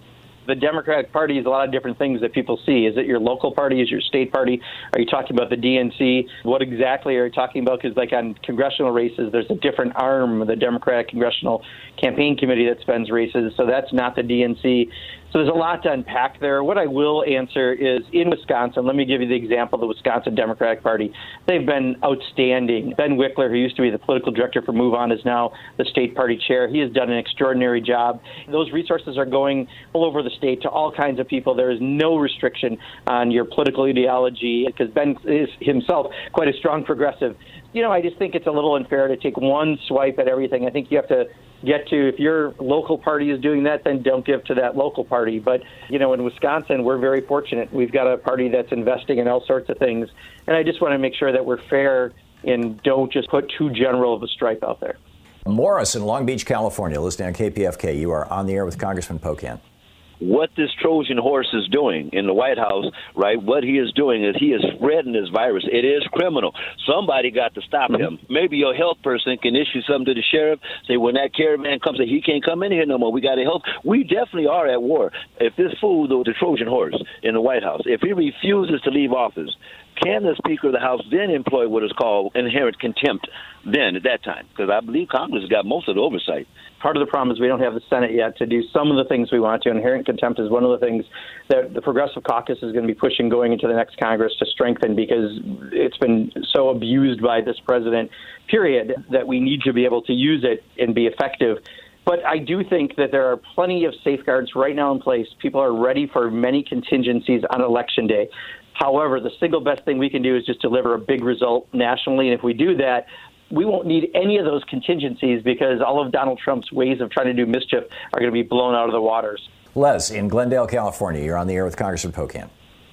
the Democratic Party is a lot of different things that people see. Is it your local party? Is it your state party? Are you talking about the DNC? What exactly are you talking about? Because like on congressional races, there's a different arm of the Democratic Congressional Campaign Committee that spends races, so that's not the DNC. So there's a lot to unpack there. What I will answer is in Wisconsin, let me give you the example of the Wisconsin Democratic Party. They've been outstanding. Ben Wickler, who used to be the political director for Move On, is now the state party chair. He has done an extraordinary job. Those resources are going all over the state to all kinds of people. There is no restriction on your political ideology because Ben is himself quite a strong progressive. I just think it's a little unfair to take one swipe at everything. I think you have to get to, if your local party is doing that, then don't give to that local party. But, in Wisconsin, we're very fortunate. We've got a party that's investing in all sorts of things. And I just want to make sure that we're fair and don't just put too general of a stripe out there. Morris in Long Beach, California, listening on KPFK. You are on the air with Congressman Pocan. What this Trojan horse is doing in the White House, right, what he is doing is he is spreading this virus. It is criminal. Somebody got to stop him. Maybe your health person can issue something to the sheriff, say when that caravan comes, he can't come in here no more. We got to help. We definitely are at war. If this fool, the Trojan horse in the White House, if he refuses to leave office, can the Speaker of the House then employ what is called inherent contempt then at that time? Because I believe Congress has got most of the oversight. Part of the problem is we don't have the Senate yet to do some of the things we want to. Inherent contempt is one of the things that the Progressive Caucus is going to be pushing going into the next Congress to strengthen because it's been so abused by this president, period, that we need to be able to use it and be effective. But I do think that there are plenty of safeguards right now in place. People are ready for many contingencies on Election Day. However, the single best thing we can do is just deliver a big result nationally. And if we do that, we won't need any of those contingencies because all of Donald Trump's ways of trying to do mischief are going to be blown out of the waters. Les, in Glendale, California, you're on the air with Congressman Pocan.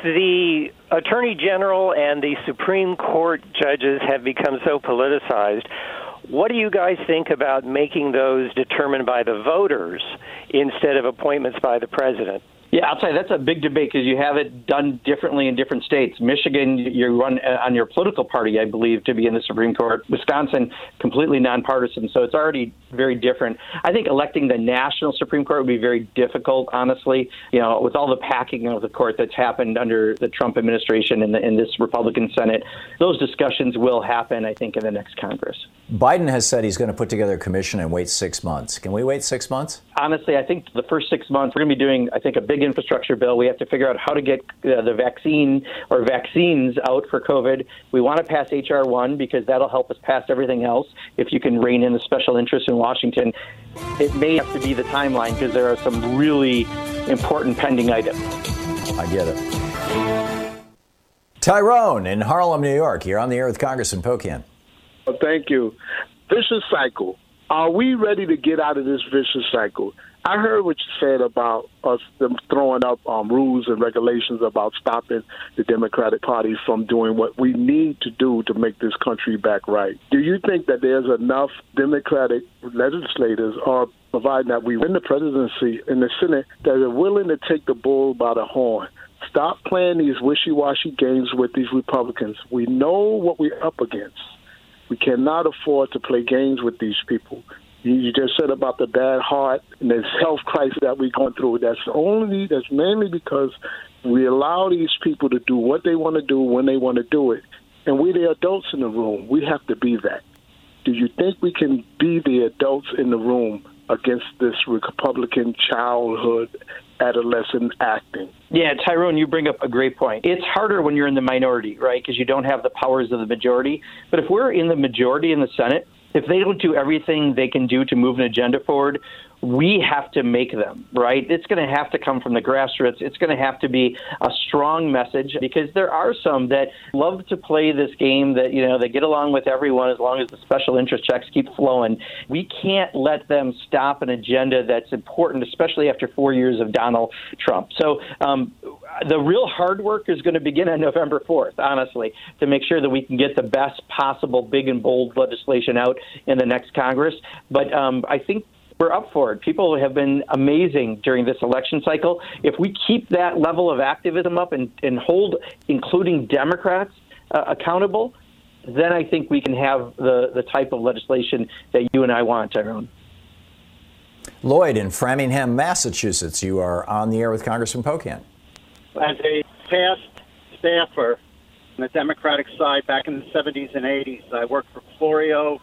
The Attorney General and the Supreme Court judges have become so politicized. What do you guys think about making those determined by the voters instead of appointments by the president? Yeah, I'll tell you, that's a big debate because you have it done differently in different states. Michigan, you run on your political party, I believe, to be in the Supreme Court. Wisconsin, completely nonpartisan, so it's already very different. I think electing the national Supreme Court would be very difficult, honestly, with all the packing of the court that's happened under the Trump administration and in this Republican Senate. Those discussions will happen, I think, in the next Congress. Biden has said he's going to put together a commission and wait 6 months. Can we wait 6 months? Honestly, I think the first 6 months, we're going to be doing, I think, a big infrastructure bill. We have to figure out how to get the vaccine or vaccines out for COVID. We want to pass H.R. 1 because that'll help us pass everything else. If you can rein in the special interests in Washington, it may have to be the timeline because there are some really important pending items. I get it. Tyrone in Harlem, New York. You're on the air with Congressman Pocan. Well, thank you. Vicious cycle. Are we ready to get out of this vicious cycle? I heard what you said about them throwing up rules and regulations about stopping the Democratic Party from doing what we need to do to make this country back right. Do you think that there's enough Democratic legislators or providing that we win the presidency in the Senate that are willing to take the bull by the horn? Stop playing these wishy-washy games with these Republicans. We know what we're up against. We cannot afford to play games with these people. You just said about the bad heart and this health crisis that we're going through. That's mainly because we allow these people to do what they want to do when they want to do it. And we're the adults in the room. We have to be that. Do you think we can be the adults in the room against this Republican childhood adolescent acting? Yeah, Tyrone, you bring up a great point. It's harder when you're in the minority, right, because you don't have the powers of the majority. But if we're in the majority in the Senate, if they don't do everything they can do to move an agenda forward, we have to make them, right? It's going to have to come from the grassroots. It's going to have to be a strong message because there are some that love to play this game that, they get along with everyone as long as the special interest checks keep flowing. We can't let them stop an agenda that's important, especially after 4 years of Donald Trump. So the real hard work is going to begin on November 4th, honestly, to make sure that we can get the best possible big and bold legislation out in the next Congress. But I think we're up for it. People have been amazing during this election cycle. If we keep that level of activism up and hold, including Democrats, accountable, then I think we can have the type of legislation that you and I want, Tyrone. Lloyd in Framingham, Massachusetts. You are on the air with Congressman Pocan. As a past staffer on the Democratic side back in the 70s and 80s, I worked for Florio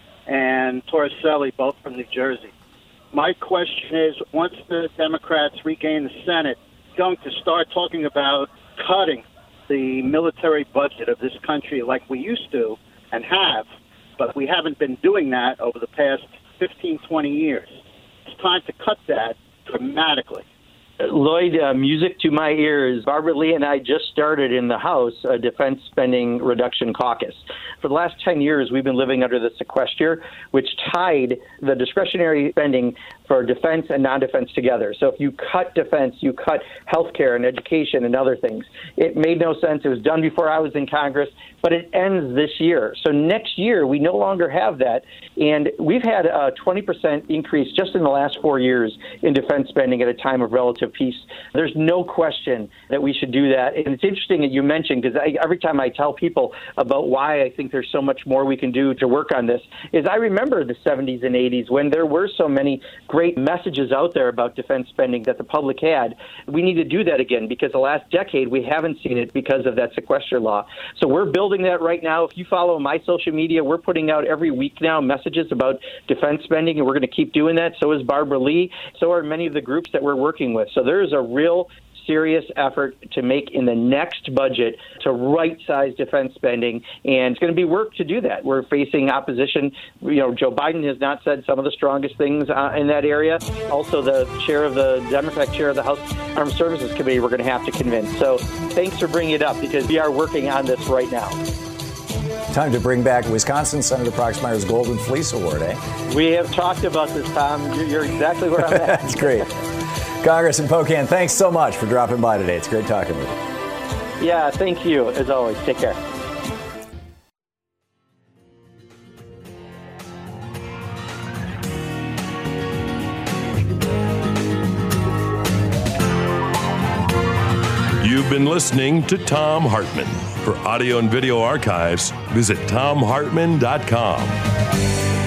and Torricelli, both from New Jersey. My question is, once the Democrats regain the Senate, going to start talking about cutting the military budget of this country like we used to and have, but we haven't been doing that over the past 15, 20 years. It's time to cut that dramatically. Lloyd, music to my ears. Barbara Lee and I just started in the House a defense spending reduction caucus. For the last 10 years, we've been living under the sequester, which tied the discretionary spending for defense and non-defense together. So if you cut defense, you cut healthcare and education and other things. It made no sense. It was done before I was in Congress, but it ends this year. So next year, we no longer have that. And we've had a 20% increase just in the last 4 years in defense spending at a time of relative peace. There's no question that we should do that. And it's interesting that you mentioned, because every time I tell people about why I think there's so much more we can do to work on this, is I remember the 70s and 80s when there were so many great messages out there about defense spending that the public had. We need to do that again, because the last decade we haven't seen it because of that sequester law. So we're building that right now. If you follow my social media, we're putting out every week now messages about defense spending, and we're going to keep doing that. So is Barbara Lee. So are many of the groups that we're working with. So there is a real serious effort to make in the next budget to right-size defense spending, and it's going to be work to do that. We're facing opposition. Joe Biden has not said some of the strongest things in that area. Also, the Democratic chair of the House Armed Services Committee, we're going to have to convince. So thanks for bringing it up, because we are working on this right now. Time to bring back Wisconsin Senator Proxmire's Golden Fleece Award, eh? We have talked about this, Tom. You're exactly where I'm at. That's great. Congressman Pocan, thanks so much for dropping by today. It's great talking with you. Yeah, thank you, as always. Take care. You've been listening to Thom Hartmann. For audio and video archives, visit thomhartmann.com.